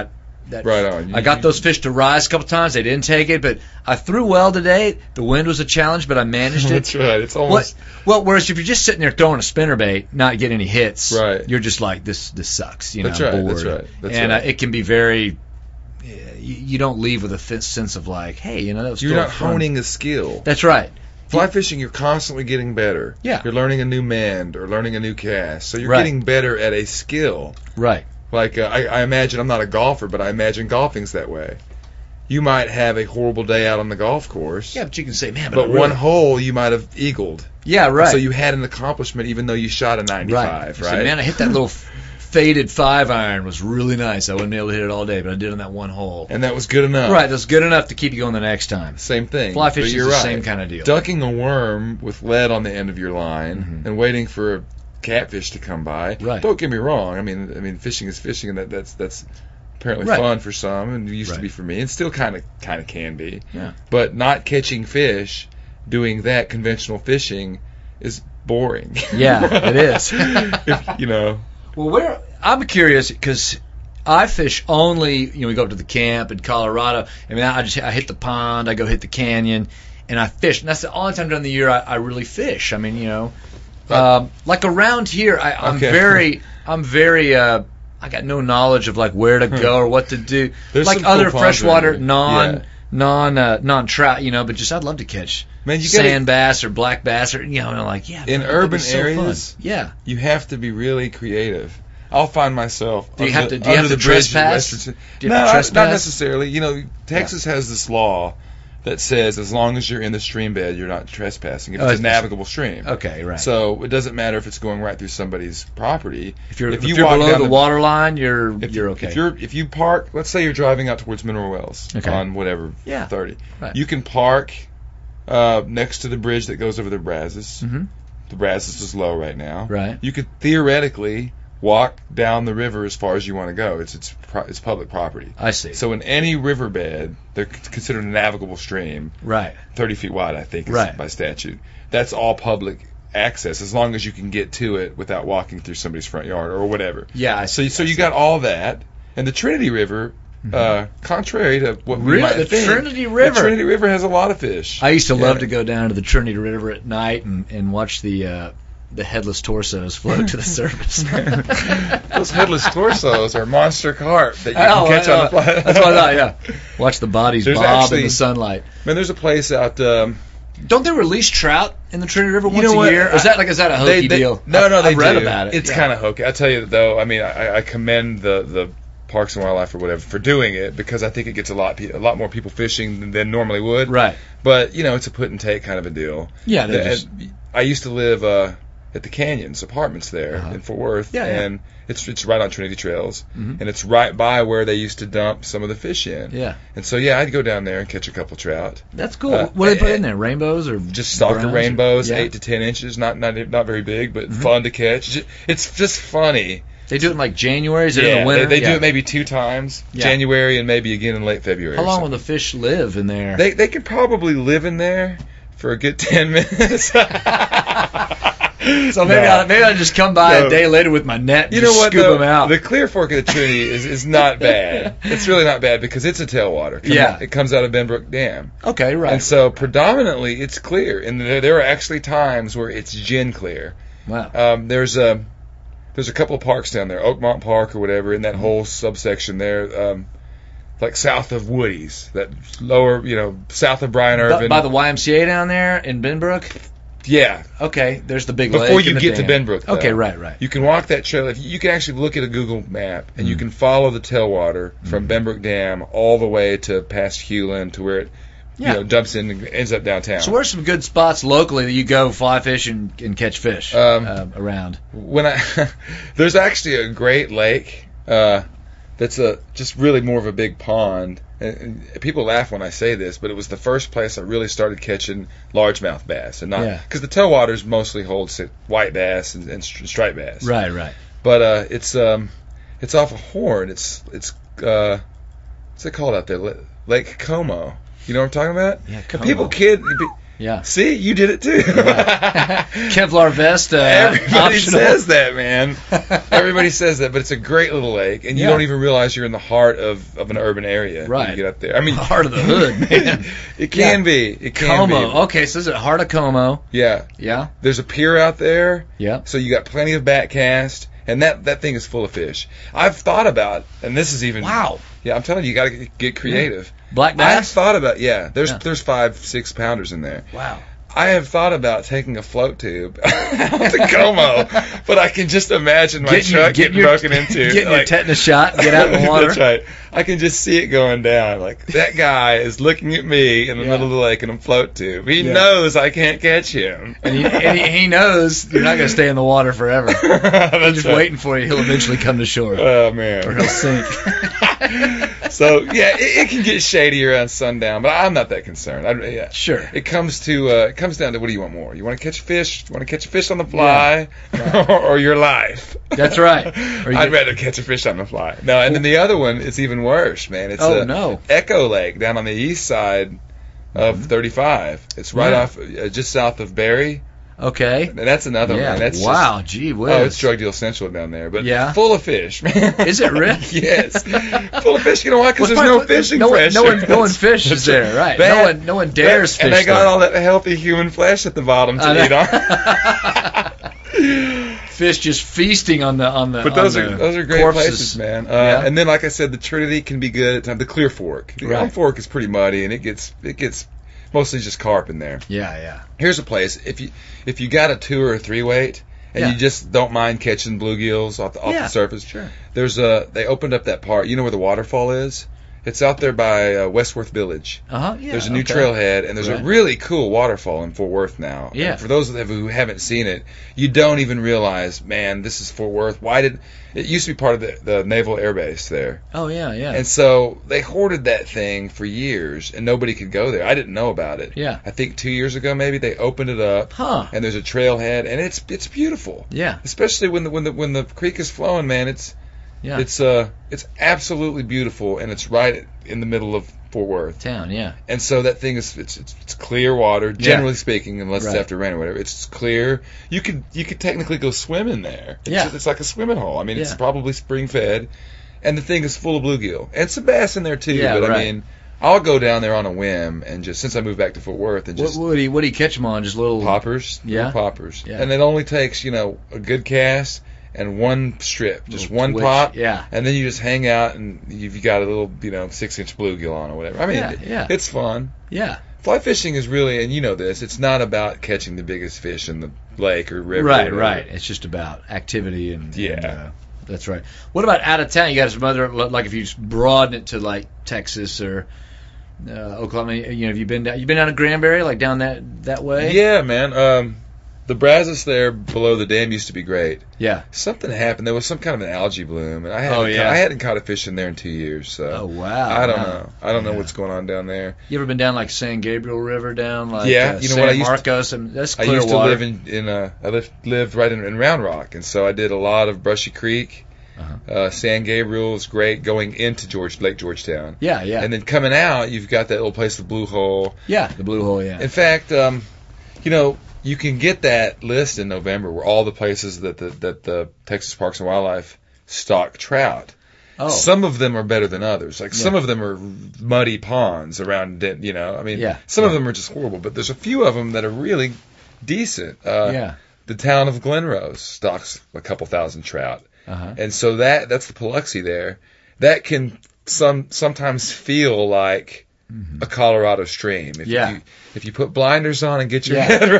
that Right on. I got those fish to rise a couple times. They didn't take it, but I threw well today. The wind was a challenge, but I managed it. That's right. It's almost What, well, whereas if you're just sitting there throwing a spinnerbait, not getting any hits, Right. you're just like, this this sucks. You That's know, right, bored. that's right, that's and right. Uh, it can be very. You, you don't leave with a th- sense of like, hey, you know, that was you're still not fun. honing a skill. That's right. Fly fishing, you're constantly getting better. Yeah. You're learning a new mend or learning a new cast, so you're Right. getting better at a skill. Right. Like uh, I, I imagine, I'm not a golfer, but I imagine golfing's that way. You might have a horrible day out on the golf course, Yeah, but you can say, man, but, but I really, one hole you might have eagled. Yeah, right. So you had an accomplishment even though you shot a ninety-five, You right? say, man, I hit that little f- faded five iron. Was really nice. I wouldn't be able to hit it all day, but I did on that one hole. And that was good enough. Right, that's good enough to keep you going the next time. Same thing. Fly But fishing is you're the right. same kind of deal. Ducking a worm with lead on the end of your line Mhm. and waiting for a catfish to come by. Right. Don't get me wrong. I mean, I mean, fishing is fishing, and that, that's that's apparently Right. fun for some, and it used Right. to be for me, and still kind of kind of can be. Yeah. But not catching fish, doing that conventional fishing, is boring. Yeah, it is. If, you know. Well, where I'm curious because I fish only. You know, we go up to the camp in Colorado. I mean, I just I hit the pond, I go hit the canyon, and I fish. And that's the only time during the year I, I really fish. I mean, you know, um, like around here, I, I'm Okay. very, I'm very. Uh, I got no knowledge of like where to go or what to do. There's like some cool other ponds freshwater around here. non. Yeah. Non uh, non trout, you know, but just I'd love to catch Man, you gotta- sand bass or black bass or you know, and I'm like yeah. In man, that'd be urban so fun. areas, yeah. You have to be really creative. I'll find myself. Do you under have the- to- do you have under to the bridge in trespass? Western- Do you no, have to I- trespass? not necessarily. You know, Texas has this law that says as long as you're in the stream bed, you're not trespassing. If Oh, it's a it's- navigable stream. Okay, right. So it doesn't matter if it's going right through somebody's property. if you're if, you you're walk below down the water line, you're if, you're okay. If you're if you park, let's say you're driving out towards Mineral Wells Okay. on whatever Yeah. thirty, Right. you can park uh, next to the bridge that goes over the Brazos. hmm The Brazos is low right now. Right. You could theoretically walk down the river as far as you want to go. It's it's pro- it's public property. I see. So in any riverbed, they're c- considered a navigable stream, right. thirty feet wide, I think, is Right. by statute. That's all public access as long as you can get to it without walking through somebody's front yard or whatever. Yeah. I So see. so I you see. got all that, and the Trinity River, uh, contrary to what we Really? might The think, Trinity River? the Trinity River has a lot of fish. I used to love Yeah. to go down to the Trinity River at night and, and watch the uh, the headless torsos float to the surface. Those headless torsos are monster carp that you Oh, can catch I on know. the fly. That's what I thought. Yeah. Watch the bodies There's bob in actually- the sunlight. Man, there's a place out. Um, Don't they release trout in the Trinity River once know a what? year? Or is that like is that a hokey they, they, deal? No, no, I've, they I've read do. about it. It's Yeah. kind of hokey. I tell you though, I mean, I, I commend the the Parks and Wildlife or whatever for doing it because I think it gets a lot pe- a lot more people fishing than, than normally would. Right. But you know, it's a put and take kind of a deal. Yeah, they The- just- and I used to live uh, at the Canyons Apartments there Uh-huh. in Fort Worth, Yeah, yeah. and it's it's right on Trinity Trails, Mhm. and it's right by where they used to dump some of the fish in. Yeah. And so yeah, I'd go down there and catch a couple trout. That's cool. Uh, what do they put eh, in there? Rainbows or Just stalker browns or- rainbows, Yeah. eight to ten inches, not not not very big, but Mhm. fun to catch. Ju- It's just funny. They do it in like January. Is it in Yeah, the winter? they, they Yeah. do it maybe two times, Yeah. January and maybe again in late February. How or long will something. the fish live in there? They they could probably live in there for a good ten minutes. so maybe No. I maybe I just come by No. a day later with my net and You just know what? scoop though? them out. The Clear Fork of the Trinity is, is not bad. It's really not bad because it's a tailwater. It comes- Yeah. it comes out of Benbrook Dam, okay, right. and so predominantly it's clear. And there, there are actually times where it's gin clear. wow. Um, there's a there's a couple of parks down there, Oakmont Park or whatever, in that Mm-hmm. whole subsection there, um, like south of Woody's, that lower, you know, south of Brian By, Irvin. by the Y M C A down there in Benbrook. yeah, Okay, there's the big before lake you and the get to dam. Benbrook. though. Okay, right, right. You can walk that trail. If you, you can actually look at a Google map and you Mm. can follow the tailwater from Benbrook Dam all the way to past Hewlin to where it Yeah. you know dumps in and ends up downtown. So where's some good spots locally that you go fly fish and, and catch fish Um, uh, around? when I there's actually a great lake uh, that's a just really more of a big pond. And, and people laugh when I say this, but it was the first place I really started catching largemouth bass, and not Yeah. because the tailwaters mostly hold say, white bass and, and stri- striped bass. Right, right. But uh, it's um, it's off a horn. It's it's uh, what's it called out there? La- Lake Como. You know what I'm talking about? Yeah, And Como. people kid Yeah. See, you did it too. Kevlar vest. Uh, Everybody optional. says that, man. Everybody says that, but it's a great little lake, and you Yeah. don't even realize you're in the heart of, of an urban area when Right. you get up there. I mean, Heart of the hood, man. it can Yeah. be. It can Como. be. Okay, so this is heart of Como. Yeah. Yeah. There's a pier out there, Yeah. so you got plenty of backcast, and that, that thing is full of fish. I've thought about, and this is even. Wow. Yeah, I'm telling you, you got to get creative. Black I've bass. thought about, yeah, there's Yeah. there's five, six pounders in there. Wow. I have thought about taking a float tube out to Como, but I can just imagine my Getting your- truck getting getting your- broken into. Getting your like- tetanus shot and get out in the water. That's right. I can just see it going down. Like, that guy is looking at me in the Yeah. middle of the lake in a float tube. He Yeah. knows I can't catch him. And he, and he, he knows you're not going to stay in the water forever. He's That's just right. waiting for you. He'll eventually come to shore. Oh, or man. he'll sink. So, yeah, it, it can get shady around sundown, but I'm not that concerned. I, yeah. Sure. It comes to uh, it comes down to what do you want more? You want to catch a fish? You want to catch a fish on the fly, Right. or your life? That's right. Or you I'd get- rather catch a fish on the fly. No, and then the other one is even worse, man. It's Oh, a no. Echo Lake down on the east side of thirty-five. It's right Yeah. off, uh, just south of Barry, Okay. and that's another Yeah. one. That's wow. Just, Gee whiz. oh, it's drug deal central down there, but Yeah. full of fish, man. Is it really? Yes, full of fish. You know why? Because Well, there's no probably- fishing no one- pressure. no one- no one That's- fishes that's there, right. That- No one- no one dares that- And fish they got there. all that healthy human flesh at the bottom to I know. eat on. Fish just feasting on the on the. But those on are the those are great corpses. places, man. Uh, Yeah. And then, like I said, the Trinity can be good at times. The Clear Fork, the Right. Elm Fork is pretty muddy, and it gets it gets mostly just carp in there. Yeah, yeah. Here's a place if you if you got a two or a three weight and Yeah. you just don't mind catching bluegills off the off Yeah, the surface. sure. There's a they opened up that part. You know where the waterfall is? It's out there by uh, Westworth Village. Uh huh. Yeah. There's a new okay. trailhead, and there's Right. a really cool waterfall in Fort Worth now. Yeah. And for those of you who haven't seen it, you don't even realize, man, this is Fort Worth. Why did it used to be part of the, the Naval Air Base there? Oh yeah, yeah. And so they hoarded that thing for years, and nobody could go there. I didn't know about it. Yeah. I think two years ago maybe they opened it up, Huh. and there's a trailhead, and it's it's beautiful. Yeah. Especially when the when the when the creek is flowing, man. It's Yeah. it's uh it's absolutely beautiful, and it's right in the middle of Fort Worth. Town. Yeah. And so that thing is it's it's, it's clear water, generally speaking, unless Right. it's after rain or whatever. It's clear. You could you could technically go swim in there. It's, Yeah. it's like a swimming hole. I mean, it's Yeah. probably spring fed, and the thing is full of bluegill and some bass in there too. Yeah, but right. I mean, I'll go down there on a whim and just since I moved back to Fort Worth and What, just what do you what do you catch them on? Just little poppers, Yeah. little poppers, Yeah. and it only takes you know a good cast and one strip, just Little one twitch, pop, yeah. and then you just hang out and you've got a little you know six inch bluegill on or whatever. I mean, Yeah, it- yeah. it's fun. Yeah. Fly fishing is really, and you know this, it's not about catching the biggest fish in the lake or river. Right, or right. It's just about activity and Yeah. and, uh, that's right. What about out of town? You got some other like if you just broaden it to like Texas or uh, Oklahoma. You know, have you been down? You been down to Granbury, like down that that way? Yeah, man. Um, the Brazos there below the dam used to be great. Yeah. Something happened. There was some kind of an algae bloom, and I hadn't, Oh, yeah. ca- I hadn't caught a fish in there in two years. So Oh wow. I don't wow. know. I don't know Yeah. what's going on down there. You ever been down like San Gabriel River down like Yeah, uh, you know San what, I used to- Marcos? and that's I clear used to water. live in in uh, I lived lived right in, in Round Rock, and so I did a lot of Brushy Creek. Uh-huh. Uh, San Gabriel is great going into George Lake Georgetown. Yeah, yeah. And then coming out, you've got that little place, the Blue Hole. yeah, the Blue Hole. Yeah. In fact, um, you know, you can get that list in November where all the places that the that the Texas Parks and Wildlife stock trout. oh. Some of them are better than others. Like some Yeah. of them are muddy ponds around, it, you know. I mean, Yeah. some of Yeah. them are just horrible, but there's a few of them that are really decent. Uh, yeah. The town of Glenrose stocks a couple thousand trout, Uh-huh. and so that that's the Paluxy there. That can some sometimes feel like a Colorado stream. If Yeah. you if you put blinders on and get your Yeah. head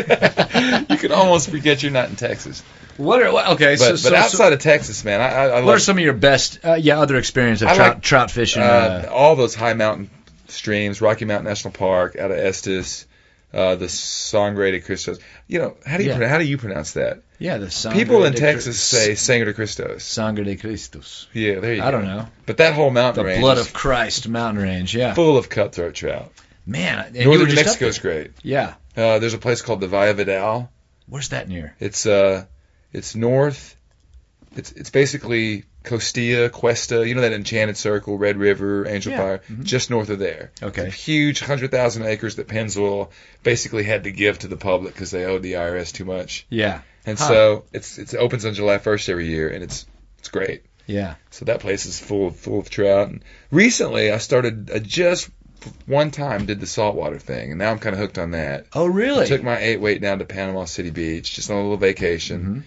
right, you can almost forget you're not in Texas. What are what, okay? But so, but so, outside so of Texas, man, I, I, I what love are some of your best? Uh, yeah, other experience of I trout like, trout fishing. uh, Uh, all those high mountain streams, Rocky Mountain National Park, out of Estes, uh, the Sangre de Cristos. You know, how do you Yeah. pro- how do you pronounce that? yeah, the Sangre People in de Texas Cri- say Sangre de Cristos. Sangre de Cristos. Yeah, there you go. I don't know. But that whole mountain The range blood is of Christ mountain range. Yeah, full of cutthroat trout. man. And you were Northern just up Mexico's there. great. Yeah, Uh, there's a place called the Valle Vidal. where's that near? It's uh, it's north. It's it's basically Costilla, Cuesta, you know that enchanted circle, Red River, Angel Yeah. Fire, Mhm. just north of there. Okay. It's a huge one hundred thousand acres that Pennzoil basically had to give to the public because they owed the I R S too much. Yeah. And Huh. so it's it's it opens on July first every year, and it's it's great. Yeah. So that place is full full of trout. And recently, I started I just one time did the saltwater thing, and now I'm kind of hooked on that. Oh, really? I took my eight weight down to Panama City Beach, just on a little vacation, Mhm.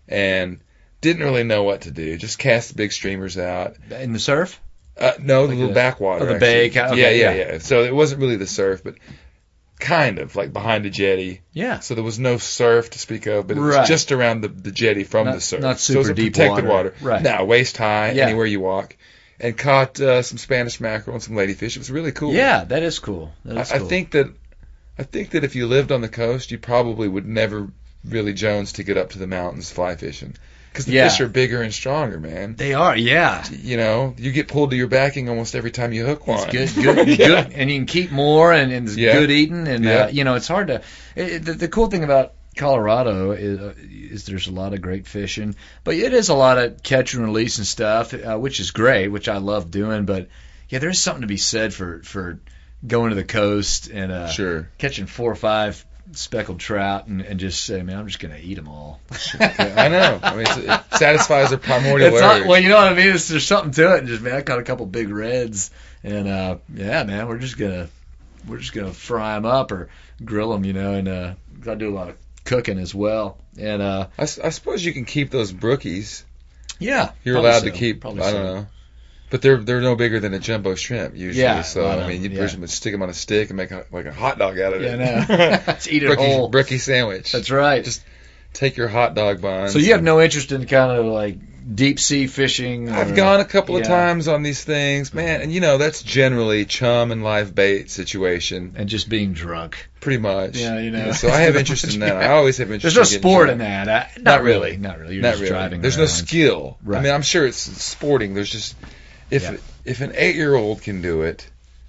and didn't really know what to do. Just cast the big streamers out. In the surf? Uh, no, the Like little the- backwater. oh, the actually. bay kind- okay, yeah, yeah, yeah. yeah. So it wasn't really the surf, but kind of like behind a jetty. Yeah. So there was no surf to speak of, but it was Right. just around the, the jetty from Not- the surf. not so it was super a deep protected water. water. Right. No, waist high, Yeah. anywhere you walk. And caught uh, some Spanish mackerel and some ladyfish. It was really cool. Yeah, that is cool. That is I, cool. I think that I think that if you lived on the coast, you probably would never really Jones to get up to the mountains fly fishing, because the Yeah. fish are bigger and stronger, man. They are, yeah. You know, you get pulled to your backing almost every time you hook one. It's good, good, Yeah. good, and you can keep more, and, and it's Yeah. good eating, and Yeah. uh, you know it's hard to. It, the, the cool thing about Colorado is, uh, is there's a lot of great fishing, but it is a lot of catch and release and stuff, uh, which is great, which I love doing. But yeah, there's something to be said for for going to the coast and uh, Sure. catching four or five speckled trout and, and just say, man, I'm just gonna eat them all. I know. I mean, it's, it satisfies a primordial It's urge. not, well, you know what I mean. It's, there's something to it. And just man, I caught a couple big reds, and uh, yeah, man, we're just gonna we're just gonna fry them up or grill them, you know. And uh, I do a lot of cooking as well. And uh, I, s- I suppose you can keep those brookies. yeah, You're probably allowed so. to keep. Probably I so. don't know. But they're they're no bigger than a jumbo shrimp usually. Yeah, so right I on, mean, you yeah. pretty much stick them on a stick and make a, like a hot dog out of Yeah, it. I know. Just eat it brookie, whole. brookie sandwich. That's right. Just take your hot dog buns. So you have no interest in kind of like deep sea fishing? Or, I've gone a couple of yeah. times on these things, man, and you know that's generally chum and live bait situation, and just being drunk. pretty much. Yeah, you know. So I have interest in that. I always have interest. There's no in getting sport drunk. in that. Uh, not, Not really. really. Not really. You're Not just really. driving There's no around. skill. Right. I mean, I'm sure it's sporting. There's just if Yeah. if an eight year old can do it,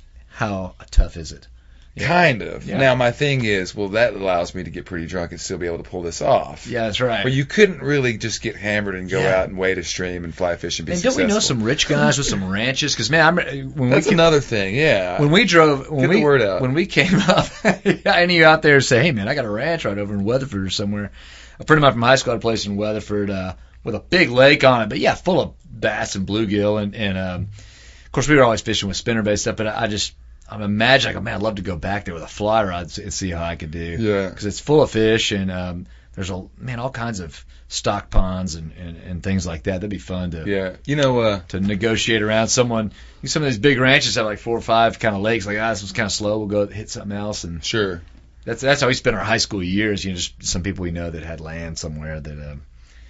How tough is it? Yeah. kind of. Yeah. Now my thing is, well, that allows me to get pretty drunk and still be able to pull this off. Yeah, that's right. Where you couldn't really just get hammered and go Yeah. out and wade a stream and fly fish and be And don't successful. we know some rich guys with some ranches? Because man, I remember when That's we another thing. Yeah. when we drove when Get we the word out. when we came up, any of you out there say, hey man, I got a ranch right over in Weatherford or somewhere. A friend of mine from high school had a place in Weatherford uh, with a big lake on it, but yeah, full of bass and bluegill, and and um, of course we were always fishing with spinnerbait stuff. But I, I just I'm imagining, like, man, I'd love to go back there with a fly rod and see how I could do. Yeah. Because it's full of fish, and um, there's a man all kinds of stock ponds and, and, and things like that. That'd be fun to Yeah. You know, uh, to negotiate around someone. Some of these big ranches have like four or five kind of lakes. Like, ah, this one's kind of slow. We'll go hit something else, and sure. that's that's how we spent our high school years. You know, just some people we know that had land somewhere that. Um,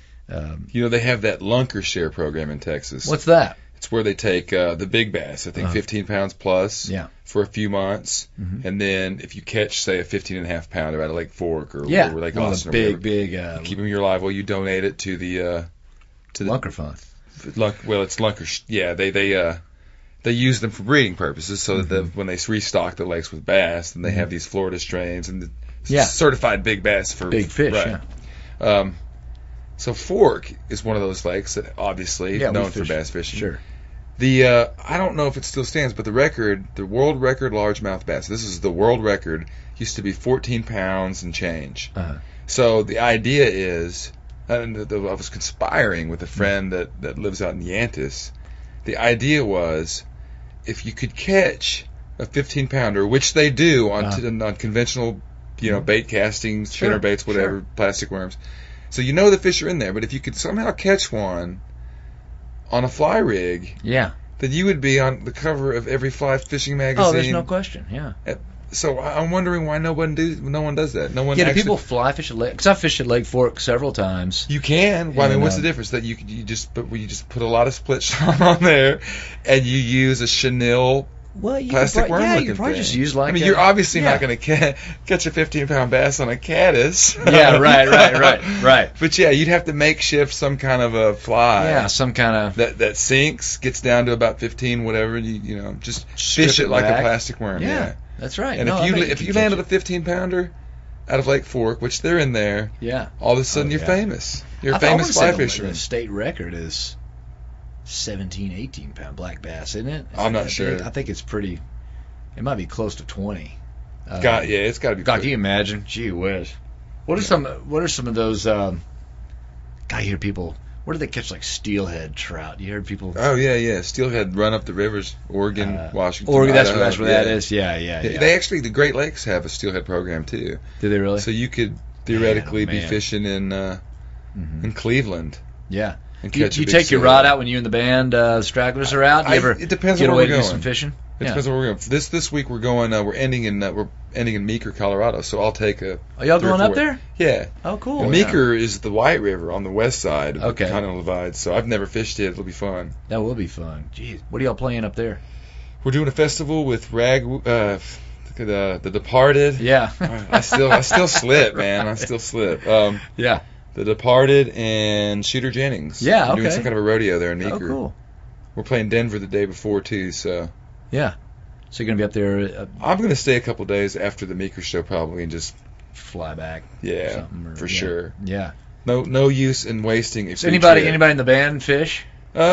um, You know, they have that lunker share program in Texas. what's that? It's where they take uh, the big bass, I think Uh-huh. fifteen pounds plus, Yeah. for a few months. Mhm. And then if you catch, say, a fifteen and a half pounder out of Lake Fork or, Yeah, or Lake one of Austin the or big, whatever, big uh, keep them alive, well, you donate it to the, uh, to the, lunker fund. lunk, well, it's lunker, sh- yeah, they, they, uh, they use them for breeding purposes so that Mm-hmm. the, when they restock the lakes with bass, then they have these Florida strains and the Yeah. certified big bass for Big fish, right. yeah. Um, so Fork is one of those lakes that obviously Yeah, we known for fish- bass fishing. Sure. The uh, I don't know if it still stands, but the record, the world record largemouth bass, this is the world record, used to be fourteen pounds and change. Uh-huh. So the idea is, and the, the, I was conspiring with a friend that, that lives out in Yantis. The idea was, if you could catch a fifteen pounder, which they do on Uh-huh. t- on conventional, you know, bait casting, Sure, spinner baits, whatever, sure. plastic worms. So you know the fish are in there, but if you could somehow catch one on a fly rig, Yeah. then you would be on the cover of every fly fishing magazine. Oh, there's no question. Yeah. So I- I'm wondering why no one do no one does that. No one. Yeah. Do actually, people fly fish at Lake? Because I've fished at Lake Fork several times. You can. Well, I mean, And, what's uh, the difference? That you could- you just but you just put a lot of split shot on there, and you use a chenille Well, you plastic could worm probably, yeah, looking you could probably thing. just use like. I mean, a- you're obviously yeah. not going to ca- catch a fifteen pound bass on a caddis. Yeah. Right. Right. Right. Right. But yeah, you'd have to makeshift some kind of a fly. Yeah. Some kind of. That that sinks, gets down to about fifteen, whatever. You you know, just Strip fish it it like back. a plastic worm. Yeah. Yeah. That's right. And No, I if you bet if can you catch landed it. a fifteen pounder out of Lake Fork, which they're in there, Yeah. all of a sudden Oh, you're yeah. famous. You're a I- I wanna famous say fly the- fisherman. The state record is seventeen, eighteen pound black bass, isn't it? Is I'm it not that sure. big? I think it's pretty. It might be close to twenty. Uh, God, yeah, it's got to be. God, pretty- can you imagine? Gee whiz. What are Yeah. some? What are some of those? Um, God, you hear people. Where do they catch like steelhead trout? You heard people. Oh yeah, yeah. Steelhead run up the rivers, Oregon, uh, Washington, Oregon. That's where Idaho. that's where yeah. that is. Yeah, yeah, yeah. They actually, the Great Lakes have a steelhead program too. Do they really? So you could theoretically Man, oh, be man. fishing in uh, Mhm. in Cleveland Yeah. and Do you, catch do a you big take your steelhead. rod out when you and the band uh, stragglers are out? Do you I- ever it depends get on away where to we're do going. some fishing? It Yeah. depends on where we're going. This this week we're going. Uh, we're ending in uh, we're ending in Meeker, Colorado. So I'll take a. Are y'all three or going up four- there? Yeah. Oh, cool. And Meeker is the White River on the west side of Okay. the Continental Divide. So I've never fished it. It'll be fun. That will be fun. Jeez, what are y'all playing up there? We're doing a festival with Rag. Uh, the the Departed. Yeah. I still I still slip, man. I still slip. Um, Yeah. The Departed and Shooter Jennings. Yeah, We're doing okay. some kind of a rodeo there in Oh, Meeker. cool. We're playing Denver the day before too, so Yeah. So you're gonna be up there, uh, I'm gonna stay a couple days after the Meeker show probably and just fly back. yeah, something or- for yeah. sure. Yeah. No no use in wasting a So free anybody trip. anybody in the band fish?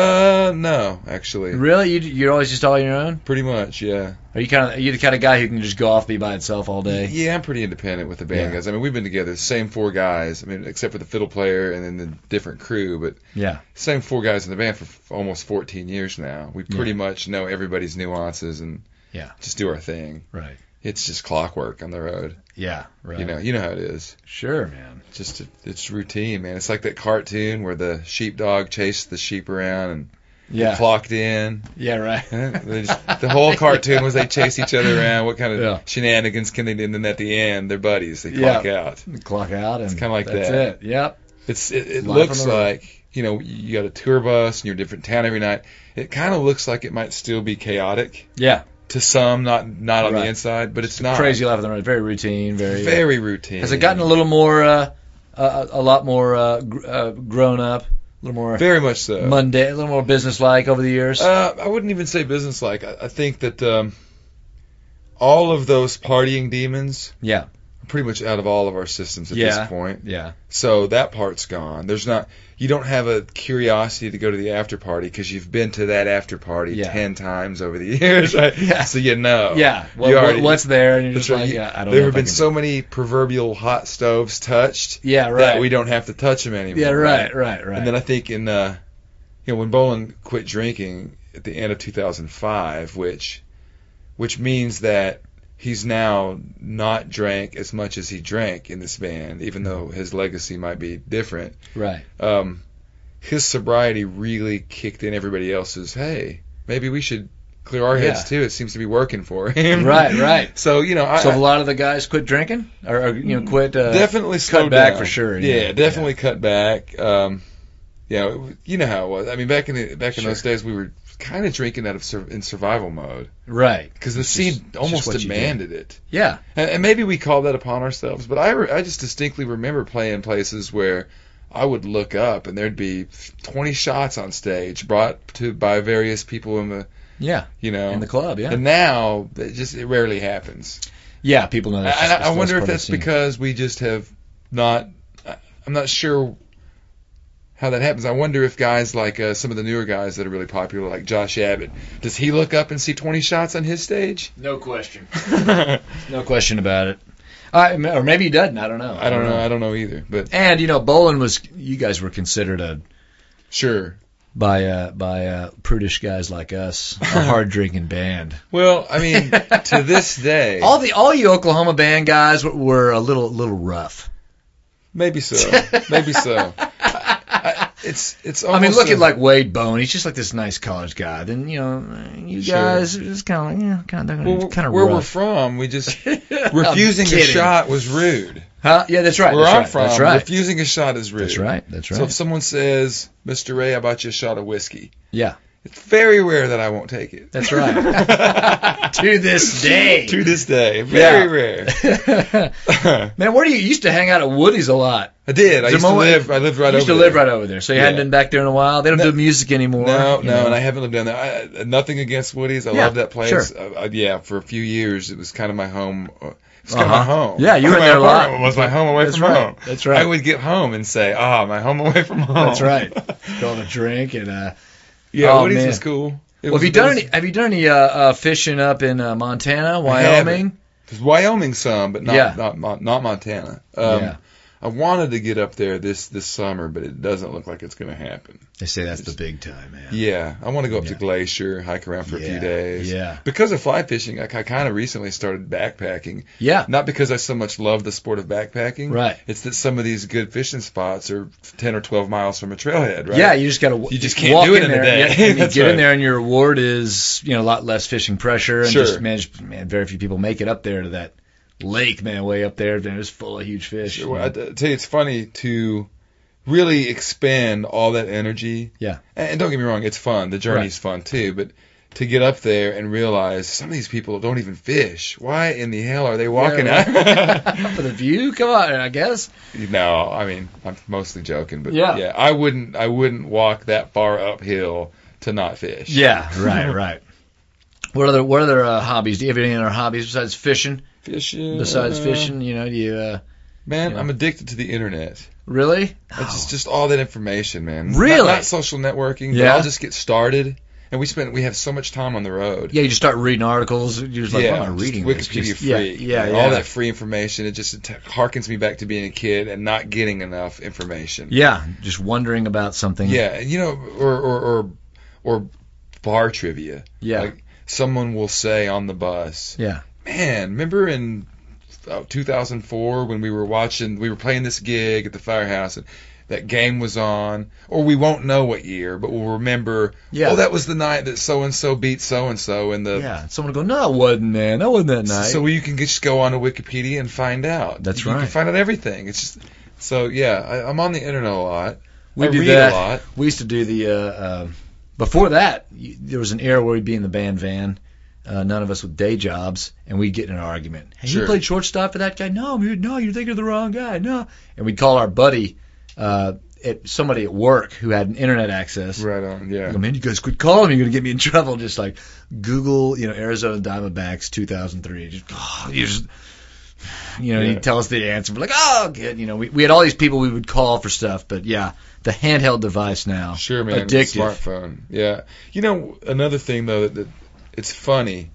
Uh no, actually. Really? You you're always just all on your own? Pretty much, yeah. Are you kind of are you the kind of guy who can just go off be by itself all day? Yeah, I'm pretty independent with the band Yeah. guys. I mean, we've been together, the same four guys. I mean, except for the fiddle player and then the different crew, but Yeah. same four guys in the band for f- almost fourteen years now. We pretty Yeah. much know everybody's nuances and Yeah. just do our thing. Right. It's just clockwork on the road. Yeah. Right. You know, you know how it is. Sure, man. Just it's routine, man. It's like that cartoon where the sheepdog chased the sheep around and Yeah. clocked in. Yeah. Right. They just- the whole cartoon was they chase each other around. What kind of Yeah. shenanigans can they do? And then at the end, they're buddies. They clock Yeah. out. Clock out and It's kinda like that's that. it. Yep. It's it, it Life looks on the road. like you know you got a tour bus and you're a different town every night. It kind of looks like it might still be chaotic Yeah. to some, not not on Right. the inside, but it's not. Crazy life on the road. Very routine. Very. Very routine. Has it gotten a little more, uh, uh, a lot more uh, gr- uh, grown up, a little more Very much so. mundane, a little more business-like over the years? Uh, I wouldn't even say business-like. I, I think that um, all of those partying demons yeah, are pretty much out of all of our systems at Yeah. this point. yeah, So that part's gone. There's not. You don't have a curiosity to go to the after party because you've been to that after party Yeah. ten times over the years, right? Yeah. So you know. yeah. Well, You what- already- what's there? And you're That's just right. like, You- yeah, I don't there know. have if I been can so do many proverbial hot stoves touched it. Yeah, that right. we don't have to touch them anymore. yeah, right, right, right. And then I think in uh, you know when Bolin quit drinking at the end of two thousand five, which which means that he's now not drank as much as he drank in this band, even though his legacy might be different. right. Um, his sobriety really kicked in everybody else's. Hey, maybe we should clear our heads Yeah. too. It seems to be working for him. Right, right. So you know, I, So a lot of the guys quit drinking, or, or you know, quit. Uh, definitely slowed cut back down. for sure. Yeah, definitely cut back. Um, you know, you know how it was. I mean, back in the, back in Sure. those days, we were kind of drinking out of sur- in survival mode Right. because the It's scene just- it's almost just what you do. demanded it. Yeah. And, and maybe we called that upon ourselves, but I, re- I just distinctly remember playing places where I would look up and there'd be twenty shots on stage brought to by various people in the, Yeah. you know, In the club. Yeah. and now it just it rarely happens. yeah. People know. And That's I, just- I that's wonder part if of the that's scene. because we just have not. I- I'm not sure how that happens. I wonder if guys like uh, some of the newer guys that are really popular, like Josh Abbott, does he look up and see twenty shots on his stage? No question. No question about it. I, or maybe he doesn't. I don't know. I don't know. I don't know either. But And you know, Bolin was. You guys were considered a sure. by uh, by uh, prudish guys like us a hard drinking band. Well, I mean, to this day, All the all you Oklahoma band guys were, were a little little rough. maybe so. Maybe so. I, I, it's it's. Almost I mean, look a- at like Wade Bone. He's just like this nice college guy. Then you know, you Sure. guys are just kind of like, yeah, kind of well, kind of where we're rough. from, we just I'm refusing a kidding. shot was rude. Huh? Yeah, that's right. Where that's I'm right, from, that's right. refusing a shot is rude. That's right. That's right. So if someone says, Mister Ray, I bought you a shot of whiskey, yeah, it's very rare that I won't take it. that's right. To this day. To this day. Very Yeah. rare. Man, where do you, you used to hang out at Woody's a lot? I did. I used to Zamo- live, I lived right you used over to live there. right over there, so you Yeah. hadn't been back there in a while. They don't No. do music anymore. No, you no, know. and I haven't lived down there. I, I- nothing against Woody's. I Yeah, love that place. sure. Uh, uh, yeah, for a few years, it was kind of my home. uh, It was kind of Uh-huh. my home. Yeah, you were in My there a lot. apartment was my home away That's from right. home. That's right. I would get home and say, ah, my home away from home. That's right. Going to drink and uh, Yeah, Oh, Woody's man. was cool. It Well, was, have you done those- any? Have you done any uh, uh, fishing up in uh, Montana, Wyoming? There's Wyoming some, but not Yeah. not, not not Montana. Um, Yeah. I wanted to get up there this this summer, but it doesn't look like it's going to happen. They say that's the big time, man. Yeah, I want to go up Yeah. to Glacier, hike around for a few Yeah, days. yeah. Because of fly fishing, I, I kind of recently started backpacking. Yeah. Not because I so much love the sport of backpacking. Right. It's that some of these good fishing spots are ten or twelve miles from a trailhead, right? Yeah, you just got to. You just can't walk do it in a there, day. yeah, and you That's get in right. there, and your reward is you know a lot less fishing pressure, and Sure. just manage. Man, very few people make it up there to that lake, man, way up there. And it's full of huge fish. Well, I, I tell you, it's funny to really expend all that energy. Yeah. And, and don't get me wrong, it's fun. The journey's fun too, but to get up there and realize some of these people don't even fish. Why in the hell are they walking Yeah, out? For the view, come on, I guess. No, I mean, I'm mostly joking, but Yeah. yeah, I wouldn't I wouldn't walk that far uphill to not fish. Yeah, right, right. What other what other uh, hobbies? Do you have any other hobbies besides fishing? Fishing. Besides uh, fishing, you know, do you uh, Man, Yeah. I'm addicted to the internet. really? It's just, just all that information, man. Really? Not, not social networking, Yeah. but I'll just get started. And we spend we have so much time on the road. Yeah, you just start reading articles. You're just like, yeah, what am I reading? just this? Wikipedia Just- free. Yeah, yeah, and yeah. all that free information. It just it t- harkens me back to being a kid and not getting enough information. Yeah, just wondering about something. Yeah, you know, or or or, or bar trivia. Yeah. Like someone will say on the bus, Yeah. "Man, remember in uh, two thousand four when we were watching, we were playing this gig at the firehouse and that game was on," or we won't know what year, but we'll remember, Yeah. oh, that was the night that so-and-so beat so-and-so in the... Yeah. Someone will go, no, it wasn't, man. That wasn't that night. So you can just go on to Wikipedia and find out. That's you, You right. can find out everything. It's just... So, yeah, I, I'm on the internet a lot. we I do read that. a lot. We used to do the. Uh, uh, before that, you, there was an era where we'd be in the band van. Uh, none of us with day jobs, and we'd get in an argument. Hey, Sure. you played shortstop for that guy? No, you're, no, you're thinking of the wrong guy. No, and we'd call our buddy, uh, at somebody at work who had an internet access. Right on, yeah. I mean, you guys quit calling me. You're gonna get me in trouble. Just like Google, you know, Arizona Diamondbacks two thousand three. Just, oh, you just, you know, Yeah. he'd tell us the answer. We're like, oh, good. You know, we we had all these people we would call for stuff, but yeah, the handheld device now, Sure, man. addictive. Smartphone. Yeah. You know, another thing, though, that, that it's funny,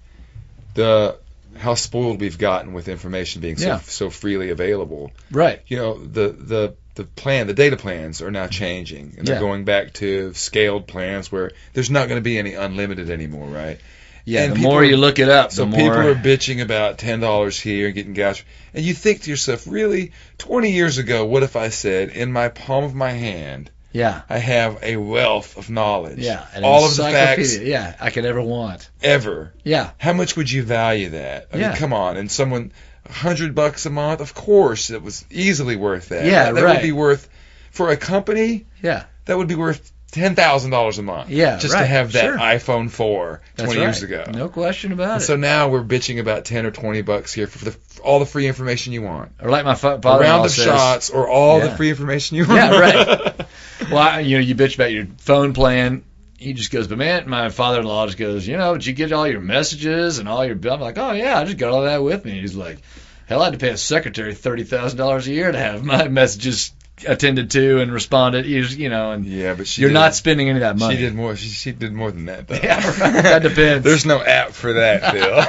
the how spoiled we've gotten with information being so, Yeah. so freely available. Right. You know, the, the, the plan, the data plans are now changing, and they're Yeah. going back to scaled plans where there's not going to be any unlimited anymore, right? Yeah. And the people more are- you look it up, So the people more. are bitching about ten dollars here and getting gouged. And you think to yourself, really, twenty years ago, what if I said, in my palm of my hand, yeah. I have a wealth of knowledge. Yeah. an All of the encyclopedia. facts Yeah, I could ever want. ever. Yeah. How much would you value that? I Yeah. mean, come on. And someone, a hundred bucks a month, of course, it was easily worth that. Yeah, that, that right. would be worth, for a company, Yeah. that would be worth ten thousand dollars a month. Yeah, Just to right, have that sure. iPhone four That's twenty right. years ago. No question about And it. so now we're bitching about ten or twenty bucks here for the, for all the free information you want. or like my fa- A father-in-law round of says, shots or all the Yeah. free information you want. Yeah, right. Well, I, you know, you bitch about your phone plan. He just goes, but man, my father-in-law just goes, you know, did you get all your messages and all your? I'm like, oh yeah, I just got all that with me. He's like, hell, I had to pay a secretary thirty thousand dollars a year to have my messages attended to and responded. You just- you know, and Yeah, but she you're did, not spending any of that money. She did more. She, she did more than that, though. Yeah, right. That depends. There's no app for that,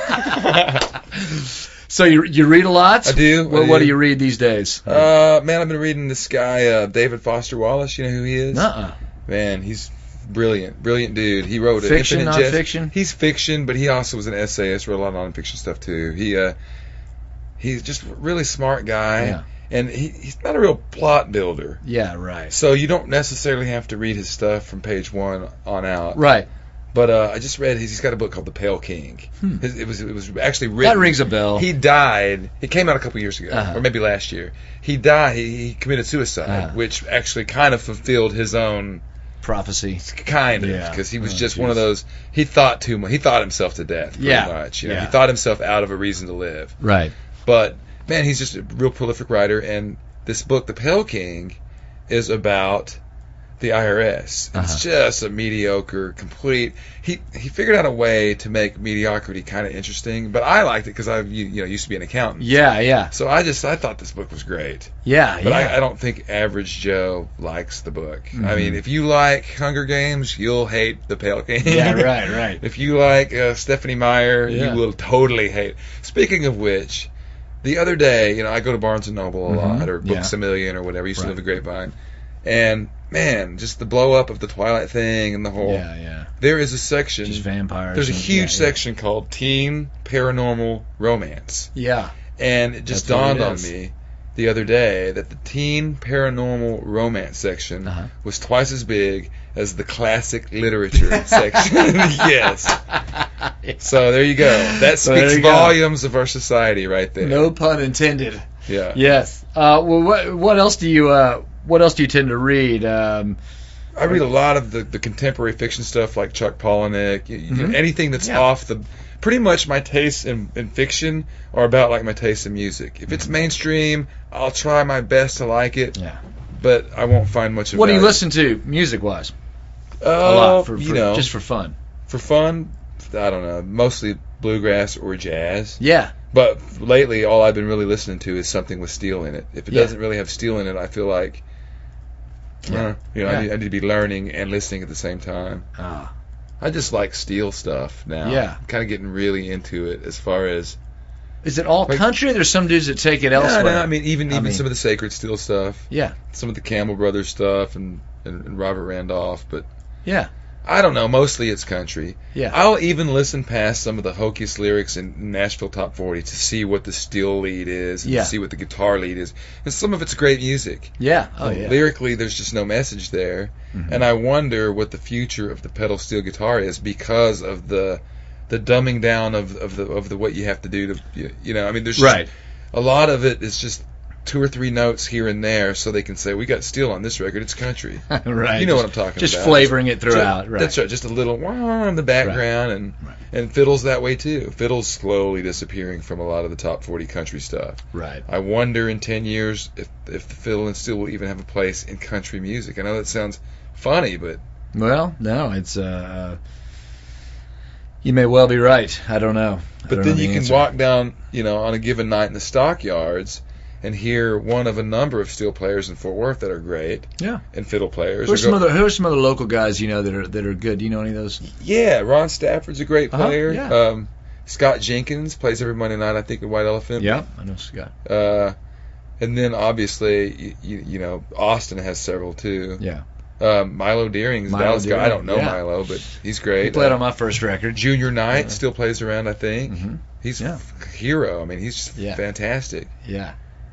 Bill. So you you read a lot? I do, I What, what do. do you read these days? uh, man, I've been reading this guy, uh, David Foster Wallace. You know who he is? Nuh-uh. Man, he's brilliant, brilliant dude. He wrote Fiction, Infinite Jest. non-fiction? He's fiction, but he also was an essayist. Wrote a lot of non-fiction stuff too. He, uh, he's just a really smart guy, Yeah. and he, he's not a real plot builder. Yeah, right. So you don't necessarily have to read his stuff from page one on out. Right. But uh, I just read his, he's got a book called The Pale King. Hmm. His, it was it was actually written. That rings a bell. He died. It came out a couple years ago, Uh-huh. or maybe last year. He died. He, he committed suicide, Uh-huh. which actually kind of fulfilled his own Prophecy. kind of Yeah. because he was Oh, just geez. one of those. He thought too much. He thought himself to death. Pretty Yeah. much. You know, Yeah. he thought himself out of a reason to live. Right. But man, he's just a real prolific writer. And this book, The Pale King, is about the I R S. Uh-huh. It's just a mediocre, complete. He he figured out a way to make mediocrity kind of interesting, but I liked it because I you, you know used to be an accountant. Yeah, yeah, So I just I thought this book was great, yeah, but yeah. I, I don't think average Joe likes the book. Mhm. I mean, if you like Hunger Games, you'll hate the Pale King. Yeah, right, right. If you like uh, Stephanie Meyer, Yeah. you will totally hate. Speaking of which, the other day, you know, I go to Barnes and Noble a Mhm. lot, or Books Yeah. a Million, or whatever. Used to Right. live in Grapevine, and man, just the blow up of the Twilight thing and the whole. Yeah, yeah. There is a section. Just vampires. There's a and- huge yeah, yeah. section called Teen Paranormal Romance, Yeah. and it just That's what it dawned on is. me the other day that the Teen Paranormal Romance section Uh-huh. was twice as big as the classic literature section. Yes. So there you go. That So there speaks you go. volumes of our society right there. No pun intended. Yeah. Yes. Uh, well, what what else do you uh, what else do you tend to read? Um, I read a lot of the, the contemporary fiction stuff like Chuck Palahniuk, you, you know, Mhm. anything that's Yeah. off the. Pretty much my tastes in, in fiction are about like my tastes in music. If it's mainstream, I'll try my best to like it, yeah. but I won't find much of What do you value. listen to music wise? Uh, A lot for, for you know, just for fun. for fun. I don't know, mostly bluegrass or jazz. Yeah. But lately, all I've been really listening to is something with steel in it. If it Yeah. doesn't really have steel in it, I feel like, Yeah. uh, you know, Yeah. I, need, I need to be learning and listening at the same time. Ah. I just like steel stuff now. Yeah. I'm kind of getting really into it as far as. Is it all Like- country? There's some dudes that take it elsewhere. No, no, I mean, even I even mean- some of the sacred steel stuff, Yeah. some of the Campbell Brothers stuff, and, and, and Robert Randolph, but. Yeah. I don't know. Mostly it's country. Yeah. I'll even listen past some of the hokeyest lyrics in Nashville Top forty to see what the steel lead is, and Yeah. to see what the guitar lead is. And some of it's great music. Yeah. Oh yeah. Lyrically, there's just no message there. Mhm. And I wonder what the future of the pedal steel guitar is because of the the dumbing down of of the of the what you have to do to you, you know. I mean, there's just, Right. a lot of it is just two or three notes here and there, so they can say we got steel on this record. It's country. Right. You know just, what I'm talking just about. Just flavoring it So- throughout. right. That's right. Just a little wah in the background, and Right. and fiddle's that way too. Fiddle's slowly disappearing from a lot of the top forty country stuff. Right. I wonder in ten years if if the fiddle and steel will even have a place in country music. I know that sounds funny, but Well, no, it's uh. You may well be right. I don't know. I but don't then know you the can answer. walk down, you know, on a given night in the stockyards and hear one of a number of steel players in Fort Worth that are great, Yeah. and fiddle players. Who are or some go- other Who are some other local guys you know that are that are good? Do you know any of those? Yeah, Ron Stafford's a great Uh-huh, player. yeah. Um, Scott Jenkins plays every Monday night, I think, at White Elephant. Yeah, I know Scott. Uh, and then obviously, you, you, you know, Austin has several too. Yeah. Um, Milo Deering's Milo Dallas guy. I Deering, don't know yeah. Milo, but he's great. He played Uh, on my first record. Junior Knight Yeah. still plays around, I think. Mhm. He's Yeah. a hero. I mean, he's just Yeah. fantastic. Yeah.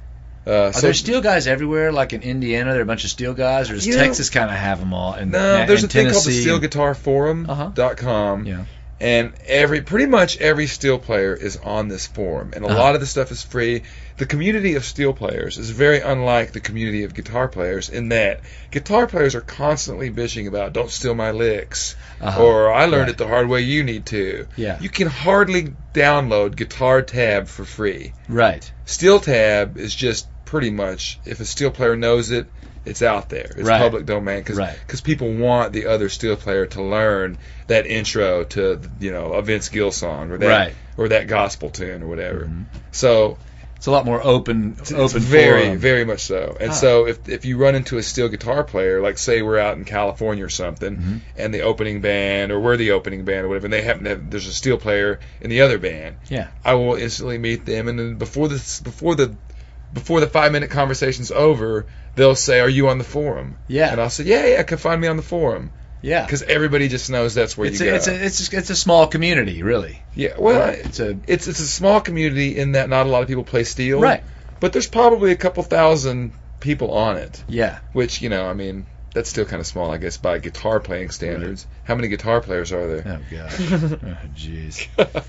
Uh, Are so, there steel guys everywhere? Like in Indiana, there are a bunch of steel guys, or does You know- Texas kind of have them all? And no, there's a and thing called the Tennessee Steel and- Guitar Forum Uh-huh. dot com. Yeah. And every, pretty much every steel player is on this forum, and a Uh-huh. lot of the stuff is free. The community of steel players is very unlike the community of guitar players in that guitar players are constantly bitching about "don't steal my licks" Uh-huh. or "I learned Right. it the hard way, you need to." Yeah. You can hardly download Guitar Tab for free. Right. Steel Tab is just pretty much if a steel player knows it, it's out there. It's Right. public domain because Right. people want the other steel player to learn that intro to you know a Vince Gill song or that Right. or that gospel tune or whatever. Mhm. So It's a lot more open. it's, open it's very forum. very much so. And Huh. so if if you run into a steel guitar player, like say we're out in California or something, Mhm. and the opening band or we're the opening band or whatever, and they happen to have, there's a steel player in the other band, Yeah. I will instantly meet them, and then before the before the before the five minute conversation's over, they'll say, "Are you on the forum?" Yeah. And I'll say, "Yeah, yeah, can find me on the forum," Yeah. because everybody just knows that's where It's you a, go. it's a it's a, it's a small community, really. yeah, well, Right. It's a it's it's a small community in that not a lot of people play steel, right. But there's probably a couple thousand people on it, Yeah. which you know, I mean, that's still kind of small, I guess, by guitar playing standards. How many guitar players are there? Oh gosh. Oh jeez.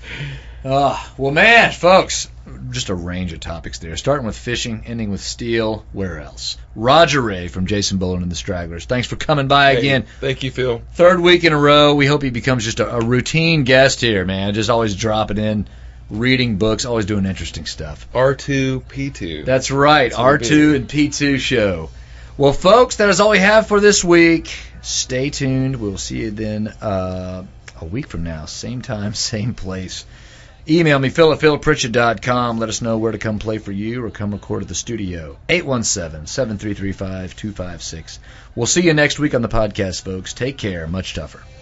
Oh, well, man, folks, just a range of topics there. Starting with fishing, ending with steel. Where else? Roger Ray from Jason Boland and the Stragglers. Thanks for coming by Hey, again. thank you, Phil. Third week in a row. We hope he becomes just a, a routine guest here, man. Just always dropping in, reading books, always doing interesting stuff. R two P two. That's right. That's what R it two is. and P two show. Well, folks, that is all we have for this week. Stay tuned. We'll see you then uh, a week from now. Same time, same place. Email me, phil at phil pritchett dot com. Let us know where to come play for you or come record at the studio. eight one seven, seven three three five, two five six. We'll see you next week on the podcast, folks. Take care. Much tougher.